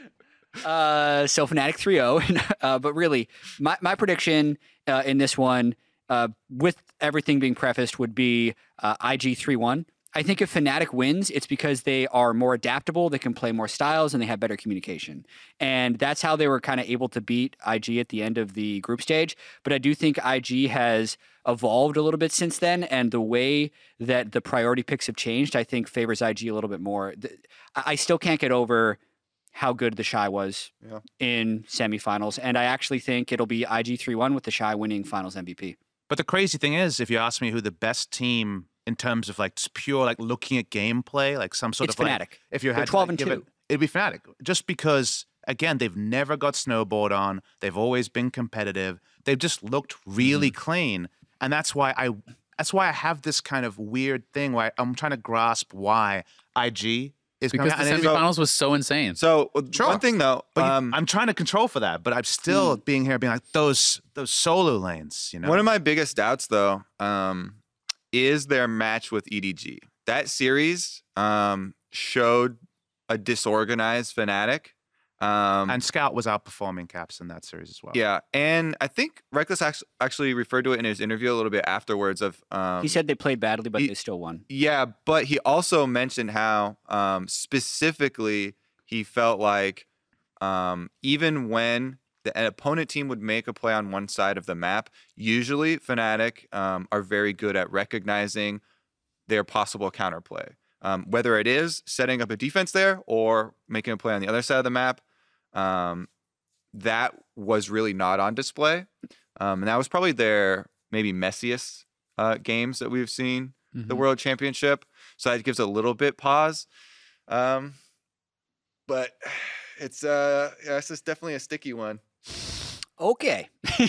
So Fnatic 3-0. But really, my prediction in this one, with everything being prefaced, would be IG 3-1. I think if Fnatic wins, it's because they are more adaptable, they can play more styles, and they have better communication. And that's how they were kind of able to beat IG at the end of the group stage. But I do think IG has evolved a little bit since then, and the way that the priority picks have changed, I think favors IG a little bit more. I still can't get over how good the Shy was in semifinals, and I actually think it'll be IG 3-1 with the Shy winning finals MVP. But the crazy thing is, if you ask me who the best team in terms of like just pure like looking at gameplay, like some sort It's of Fnatic. like, if you They're had 12 to, and like, give 2. it'd be Fnatic. Just because again, they've never got snowballed on. They've always been competitive. They've just looked really clean, and that's why I have this kind of weird thing where I'm trying to grasp why IG is Because the and it is- semifinals was so insane. So Sure. one thing though, But I'm trying to control for that, but I'm still being here, being like those solo lanes. You know, one of my biggest doubts though, is their match with EDG. That series showed a disorganized Fnatic. and Scout was outperforming Caps in that series as well. Yeah, and I think Reckless actually referred to it in his interview a little bit afterwards. Of He said they played badly, but he- they still won. yeah, but he also mentioned how specifically he felt like even when an opponent team would make a play on one side of the map, usually Fnatic are very good at recognizing their possible counterplay. Whether it is setting up a defense there or making a play on the other side of the map, that was really not on display. And that was probably their maybe messiest games that we've seen the World Championship. So that gives a little bit pause. But it's just definitely a sticky one. Okay.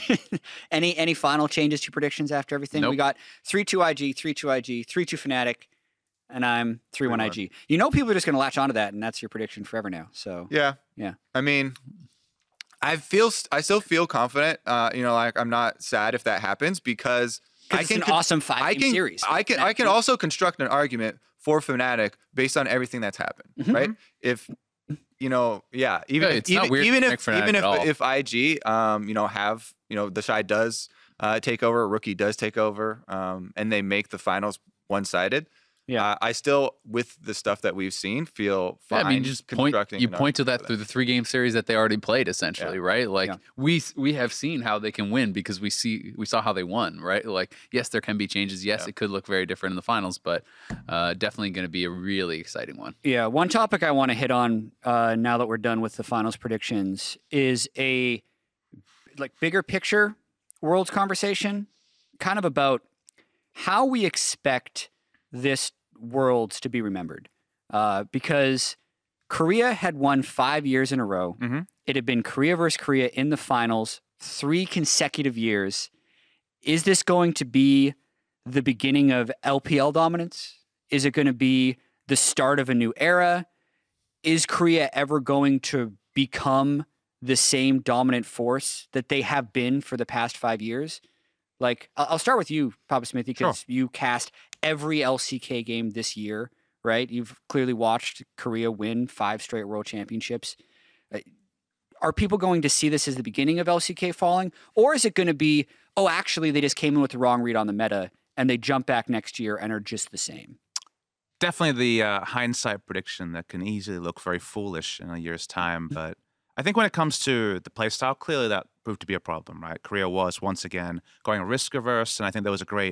Any final changes to predictions after everything? Nope. We got 3-2 IG, 3-2 IG, 3-2 Fnatic, and I'm 3-1 3-1. IG. You know people are just going to latch onto that, and that's your prediction forever now. So Yeah. Yeah. I mean, I still feel confident. Like I'm not sad if that happens because I it's an can awesome I 5-game can series. I can also construct an argument for Fnatic based on everything that's happened, right? If even Yeah, it's not weird even to if pick Fnatic even at all. if IG have the Shy does take over, Rookie does take over, and they make the finals one-sided. Yeah. I still, with the stuff that we've seen, feel Yeah, fine. I mean, just point constructing you an point to argument that for through the 3-game series that they already played, essentially, right? Like Yeah. we have seen how they can win because we saw how they won, right? Like, yes, there can be changes. Yes, it could look very different in the finals, but definitely going to be a really exciting one. Yeah, one topic I want to hit on now that we're done with the finals predictions is a bigger picture Worlds conversation, kind of about how we expect this Worlds to be remembered. Because Korea had won 5 years in a row. Mhm. It had been Korea versus Korea in the finals 3 consecutive years. Is this going to be the beginning of LPL dominance? Is it going to be the start of a new era? Is Korea ever going to become the same dominant force that they have been for the past 5 years? Like, I'll start with you, Papa Smithy, because you cast every LCK game this year, right? You've clearly watched Korea win 5 straight world championships. Are people going to see this as the beginning of LCK falling? Or is it going to be, oh, actually, they just came in with the wrong read on the meta and they jump back next year and are just the same? Definitely the hindsight prediction that can easily look very foolish in a year's time. But I think when it comes to the playstyle, clearly that proved to be a problem, right? Korea was once again going risk averse, and I think there was a great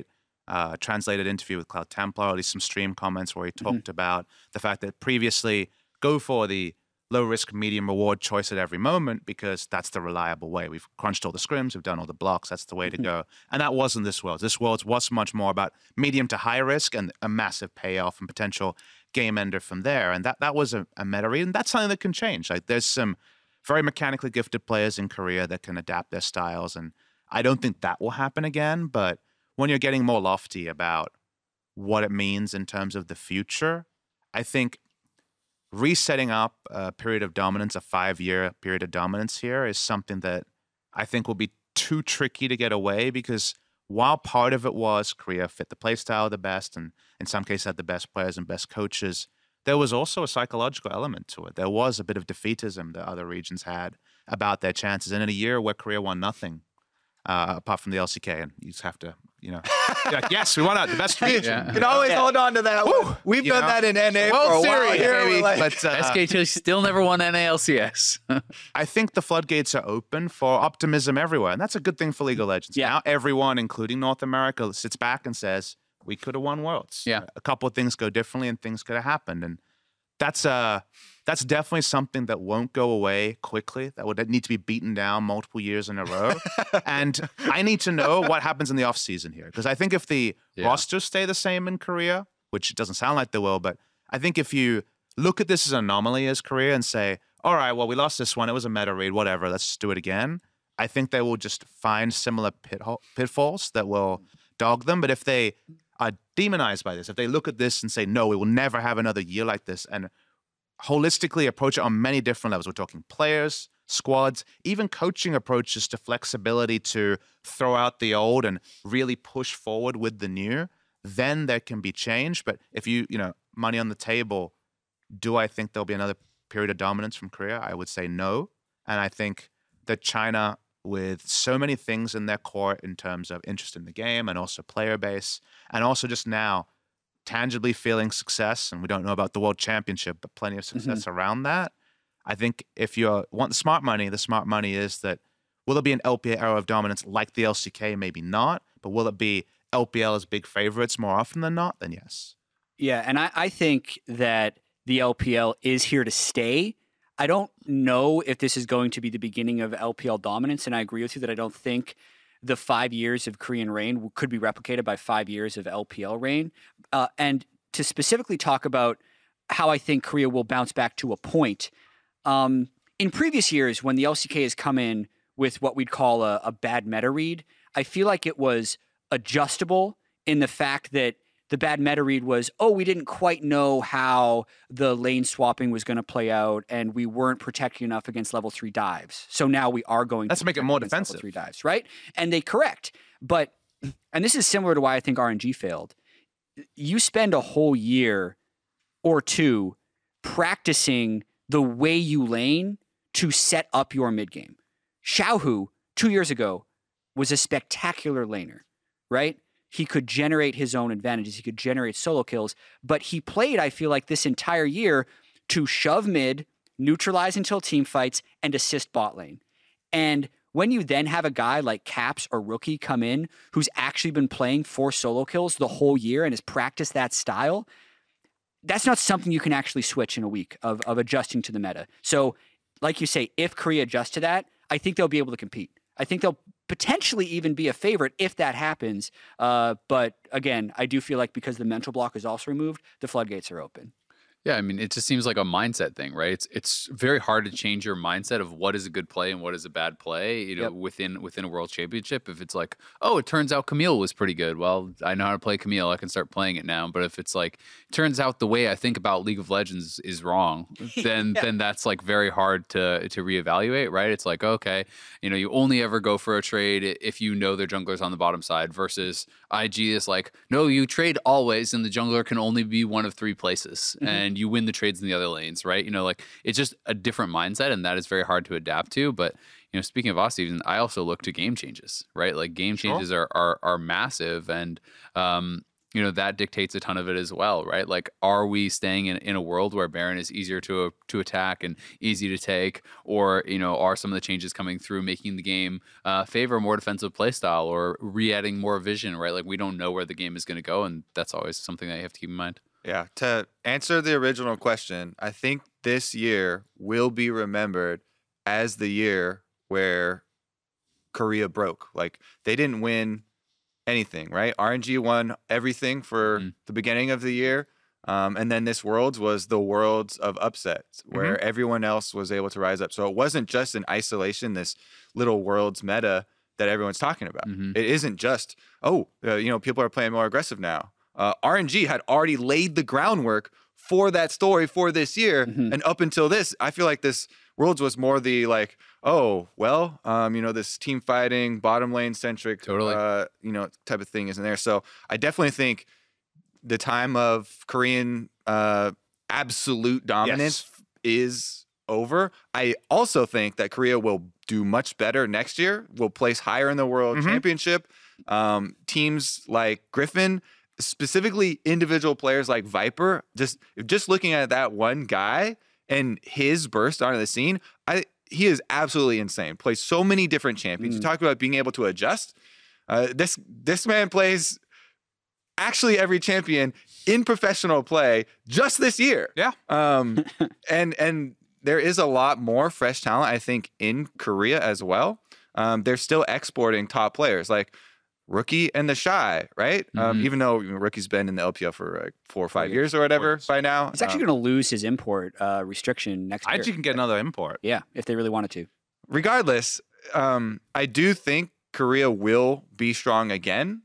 translated interview with Cloud Templar, or at least some stream comments where he talked about the fact that previously go for the low risk, medium reward choice at every moment because that's the reliable way. We've crunched all the scrims, we've done all the blocks, that's the way to go. And that wasn't this world. This world was much more about medium to high risk and a massive payoff and potential game ender from there. And that was a meta read, and that's something that can change. Like there's some very mechanically gifted players in Korea that can adapt their styles, and I don't think that will happen again. But when you're getting more lofty about what it means in terms of the future, I think resetting up a period of dominance, a 5-year period of dominance here, is something that I think will be too tricky to get away, because while part of it was Korea fit the playstyle the best and in some cases had the best players and best coaches, there was also a psychological element to it. There was a bit of defeatism that other regions had about their chances. And in a year where Korea won nothing, apart from the LCK, and you just have to, be like, yes, we won out the best region. You can always hold on to that. Woo! We've done that in NA for a while here. Baby. Like, But SK still never won NALCS. I think the floodgates are open for optimism everywhere, and that's a good thing for League of Legends. Yeah. Now everyone, including North America, sits back and says, we could have won Worlds. Yeah. A couple of things go differently and things could have happened. And that's definitely something that won't go away quickly. That would need to be beaten down multiple years in a row. And I need to know what happens in the offseason here. Because I think if the rosters stay the same in Korea, which it doesn't sound like they will, but I think if you look at this as an anomaly as Korea and say, all right, well, we lost this one. It was a meta read, whatever. Let's just do it again. I think they will just find similar pitfalls that will dog them. But if they are demonized by this, if they look at this and say, no, we will never have another year like this, and holistically approach it on many different levels. We're talking players, squads, even coaching approaches to flexibility to throw out the old and really push forward with the new, then there can be change. But if money on the table, do I think there'll be another period of dominance from Korea? I would say no. And I think that China, with so many things in their core in terms of interest in the game and also player base, and also just now tangibly feeling success, and we don't know about the World Championship, but plenty of success around that. I think if you want the smart money is that will it be an LPL era of dominance like the LCK? Maybe not, but will it be LPL as big favorites more often than not? Then yes. Yeah, and I think that the LPL is here to stay. I don't know if this is going to be the beginning of LPL dominance, and I agree with you that I don't think the 5 years of Korean reign could be replicated by 5 years of LPL reign. And to specifically talk about how I think Korea will bounce back to a point, in previous years when the LCK has come in with what we'd call a bad meta read, I feel like it was adjustable in the fact that the bad meta read was, we didn't quite know how the lane swapping was going to play out, and we weren't protecting enough against level 3 dives. So now we are going Let's to make it protect more against defensive. Level 3 dives, right? And they correct. But, and this is similar to why I think RNG failed. You spend a whole year or two practicing the way you lane to set up your mid game. Xiaohu, 2 years ago, was a spectacular laner, right? He could generate his own advantages. He could generate solo kills. But he played, I feel like, this entire year to shove mid, neutralize until team fights, and assist bot lane. And when you then have a guy like Caps or Rookie come in who's actually been playing 4 solo kills the whole year and has practiced that style, that's not something you can actually switch in a week of adjusting to the meta. So, like you say, if Korea adjusts to that, I think they'll be able to compete. I think they'll potentially even be a favorite if that happens. But again, I do feel like because the mental block is also removed, the floodgates are open. Yeah, I mean, it just seems like a mindset thing, right? It's very hard to change your mindset of what is a good play and what is a bad play, within a World Championship. If it's like, it turns out Camille was pretty good. Well, I know how to play Camille. I can start playing it now. But if it's like, it turns out the way I think about League of Legends is wrong, then that's like very hard to reevaluate, right? It's like, okay, you only ever go for a trade if you know their jungler's on the bottom side, versus IG is like, no, you trade always, and the jungler can only be one of 3 places. And you win the trades in the other lanes, right? It's just a different mindset, and that is very hard to adapt to. But speaking of off-season, I also look to game changes, right? Like game changes are massive, and that dictates a ton of it as well, right? Like, are we staying in a world where Baron is easier to attack and easy to take, or are some of the changes coming through making the game favor a more defensive play style or re-adding more vision, right? Like, we don't know where the game is going to go, and that's always something that you have to keep in mind. Yeah. To answer the original question, I think this year will be remembered as the year where Korea broke. Like, they didn't win anything, right? RNG won everything for the beginning of the year. And then this Worlds was the Worlds of upsets where everyone else was able to rise up. So it wasn't just in isolation, this little Worlds meta that everyone's talking about. It isn't just, people are playing more aggressive now. RNG had already laid the groundwork for that story for this year. And up until this, I feel like this Worlds was more the like, this team fighting, bottom lane centric, type of thing isn't there. So I definitely think the time of Korean absolute dominance is over. I also think that Korea will do much better next year, will place higher in the World Championship. Teams like Griffin, specifically individual players like Viper, just looking at that one guy and his burst onto the scene, he is absolutely insane. Plays so many different champions. You talk about being able to adjust. This man plays actually every champion in professional play just this year. Yeah. And there is a lot more fresh talent, I think, in Korea as well. They're still exporting top players like Rookie and the Shy, right? Even though Rookie's been in the LPL for like 4 or 5 years or whatever by now. He's actually going to lose his import restriction next year. IG can get another import. Yeah, if they really wanted to. Regardless, I do think Korea will be strong again.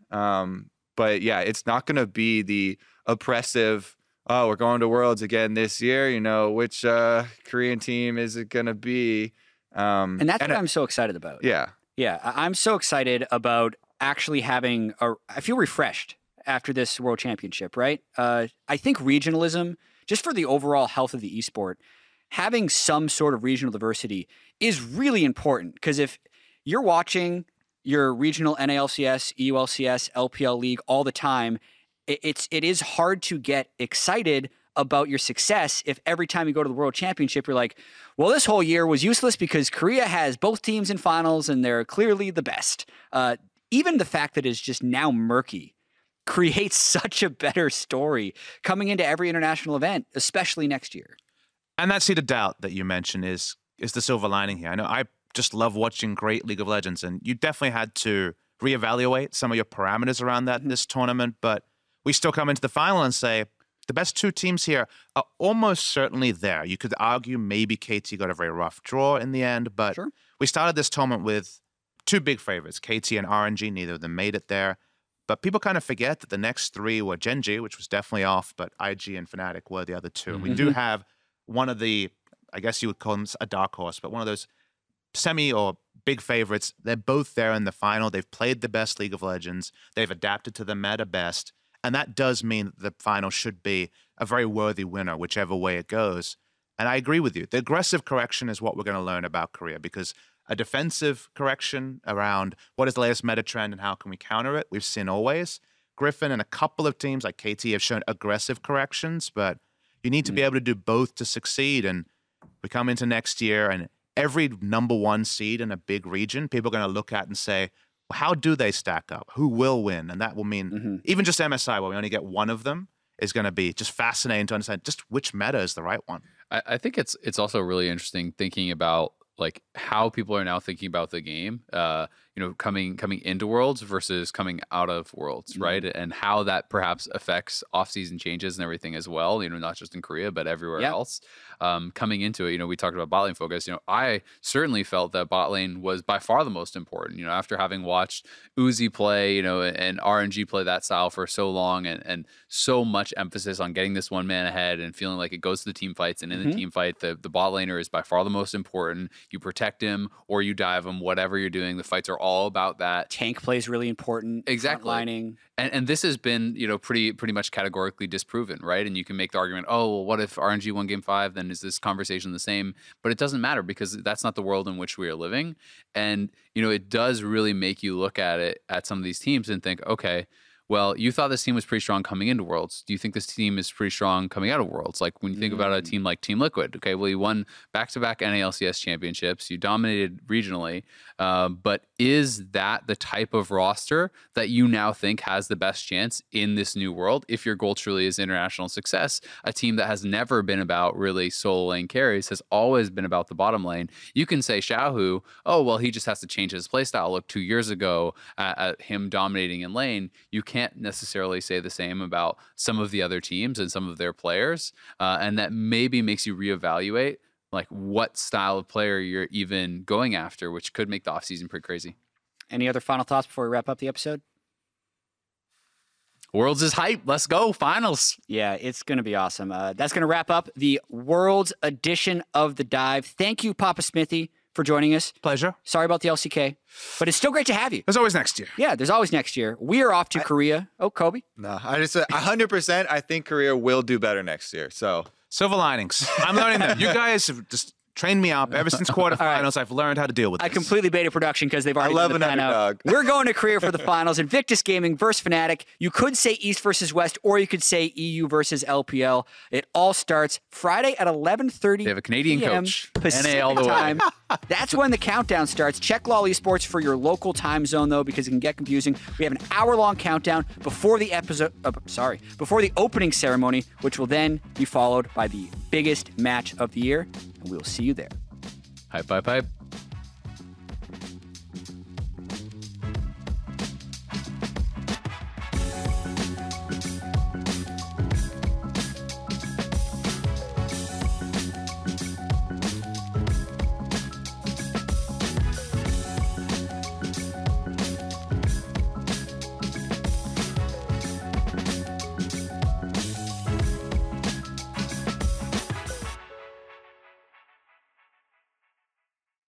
But yeah, it's not going to be the oppressive, we're going to Worlds again this year. Which Korean team is it going to be? And that's what I'm so excited about. Yeah. Yeah, I'm so excited about actually having I feel refreshed after this World Championship, right? I think regionalism, just for the overall health of the esport, having some sort of regional diversity is really important, because if you're watching your regional NALCS, EULCS, LPL League all the time, it is hard to get excited about your success if every time you go to the World Championship, you're like, well, this whole year was useless because Korea has both teams in finals and they're clearly the best. Even the fact that it's just now murky creates such a better story coming into every international event, especially next year. And that seed of doubt that you mentioned is the silver lining here. I know I just love watching great League of Legends, and you definitely had to reevaluate some of your parameters around that in this tournament, but we still come into the final and say the best two teams here are almost certainly there. You could argue maybe KT got a very rough draw in the end, but we started this tournament with two big favorites, KT and RNG. Neither of them made it there. But people kind of forget that the next three were Gen.G, which was definitely off, but IG and Fnatic were the other two. We do have one of the, I guess you would call them a dark horse, but one of those semi or big favorites. They're both there in the final. They've played the best League of Legends. They've adapted to the meta best. And that does mean that the final should be a very worthy winner, whichever way it goes. And I agree with you. The aggressive correction is what we're going to learn about Korea, because a defensive correction around what is the latest meta trend and how can we counter it, we've seen always. Griffin and a couple of teams like KT have shown aggressive corrections, but you need to be able to do both to succeed. And we come into next year, and every number one seed in a big region, people are going to look at and say, well, how do they stack up? Who will win? And that will mean even just MSI, where we only get one of them, is going to be just fascinating to understand just which meta is the right one. I think it's also really interesting thinking about like how people are now thinking about the game, coming into Worlds versus coming out of Worlds, right? And how that perhaps affects off-season changes and everything as well, not just in Korea, but everywhere else. Coming into it, we talked about bot lane focus. I certainly felt that bot lane was by far the most important, after having watched Uzi play, and RNG play that style for so long, and so much emphasis on getting this one man ahead and feeling like it goes to the team fights. And in the team fight, the bot laner is by far the most important. You protect him or you dive him, whatever you're doing. The fights are all about that. Tank play is really important. Exactly. Frontlining. And this has been, pretty much categorically disproven, right? And you can make the argument, oh, well, what if RNG won game 5? Then is this conversation the same? But it doesn't matter, because that's not the world in which we are living. And, it does really make you look at some of these teams and think, okay, Well, you thought this team was pretty strong coming into Worlds. Do you think this team is pretty strong coming out of Worlds? Like when you think about a team like Team Liquid, okay, well, you won back-to-back NALCS championships. You dominated regionally. But is that the type of roster that you now think has the best chance in this new world? If your goal truly is international success, a team that has never been about really solo lane carries, has always been about the bottom lane. You can say Xiaohu, oh, well, he just has to change his playstyle. Look, 2 years ago at him dominating in lane, you can't necessarily say the same about some of the other teams and some of their players. And that maybe makes you reevaluate like what style of player you're even going after, which could make the offseason pretty crazy. Any other final thoughts before we wrap up the episode? Worlds is hype. Let's go. Finals. Yeah, it's going to be awesome. That's going to wrap up the Worlds edition of The Dive. Thank you, Papa Smithy, for joining us. Pleasure. Sorry about the LCK, but it's still great to have you. There's always next year. Yeah, there's always next year. We are off to Korea. Oh, Kobe? No, I just 100%. I think Korea will do better next year. So Silver linings. I'm learning them. You guys have just trained me up ever since quarterfinals. I've learned how to deal with this. I completely baited production because they've already love done the an pan out. underdog. We're going to Korea for the finals. Invictus Gaming versus Fnatic. You could say East versus West, or you could say EU versus LPL. It all starts Friday at 11:30. They have a Canadian PM coach. Pacific NA all the way. time. That's when the countdown starts. Check LOL Esports for your local time zone, though, because it can get confusing. We have an hour-long countdown before the before the opening ceremony, which will then be followed by the biggest match of the year, and we will see you there. Hype, hype, hype.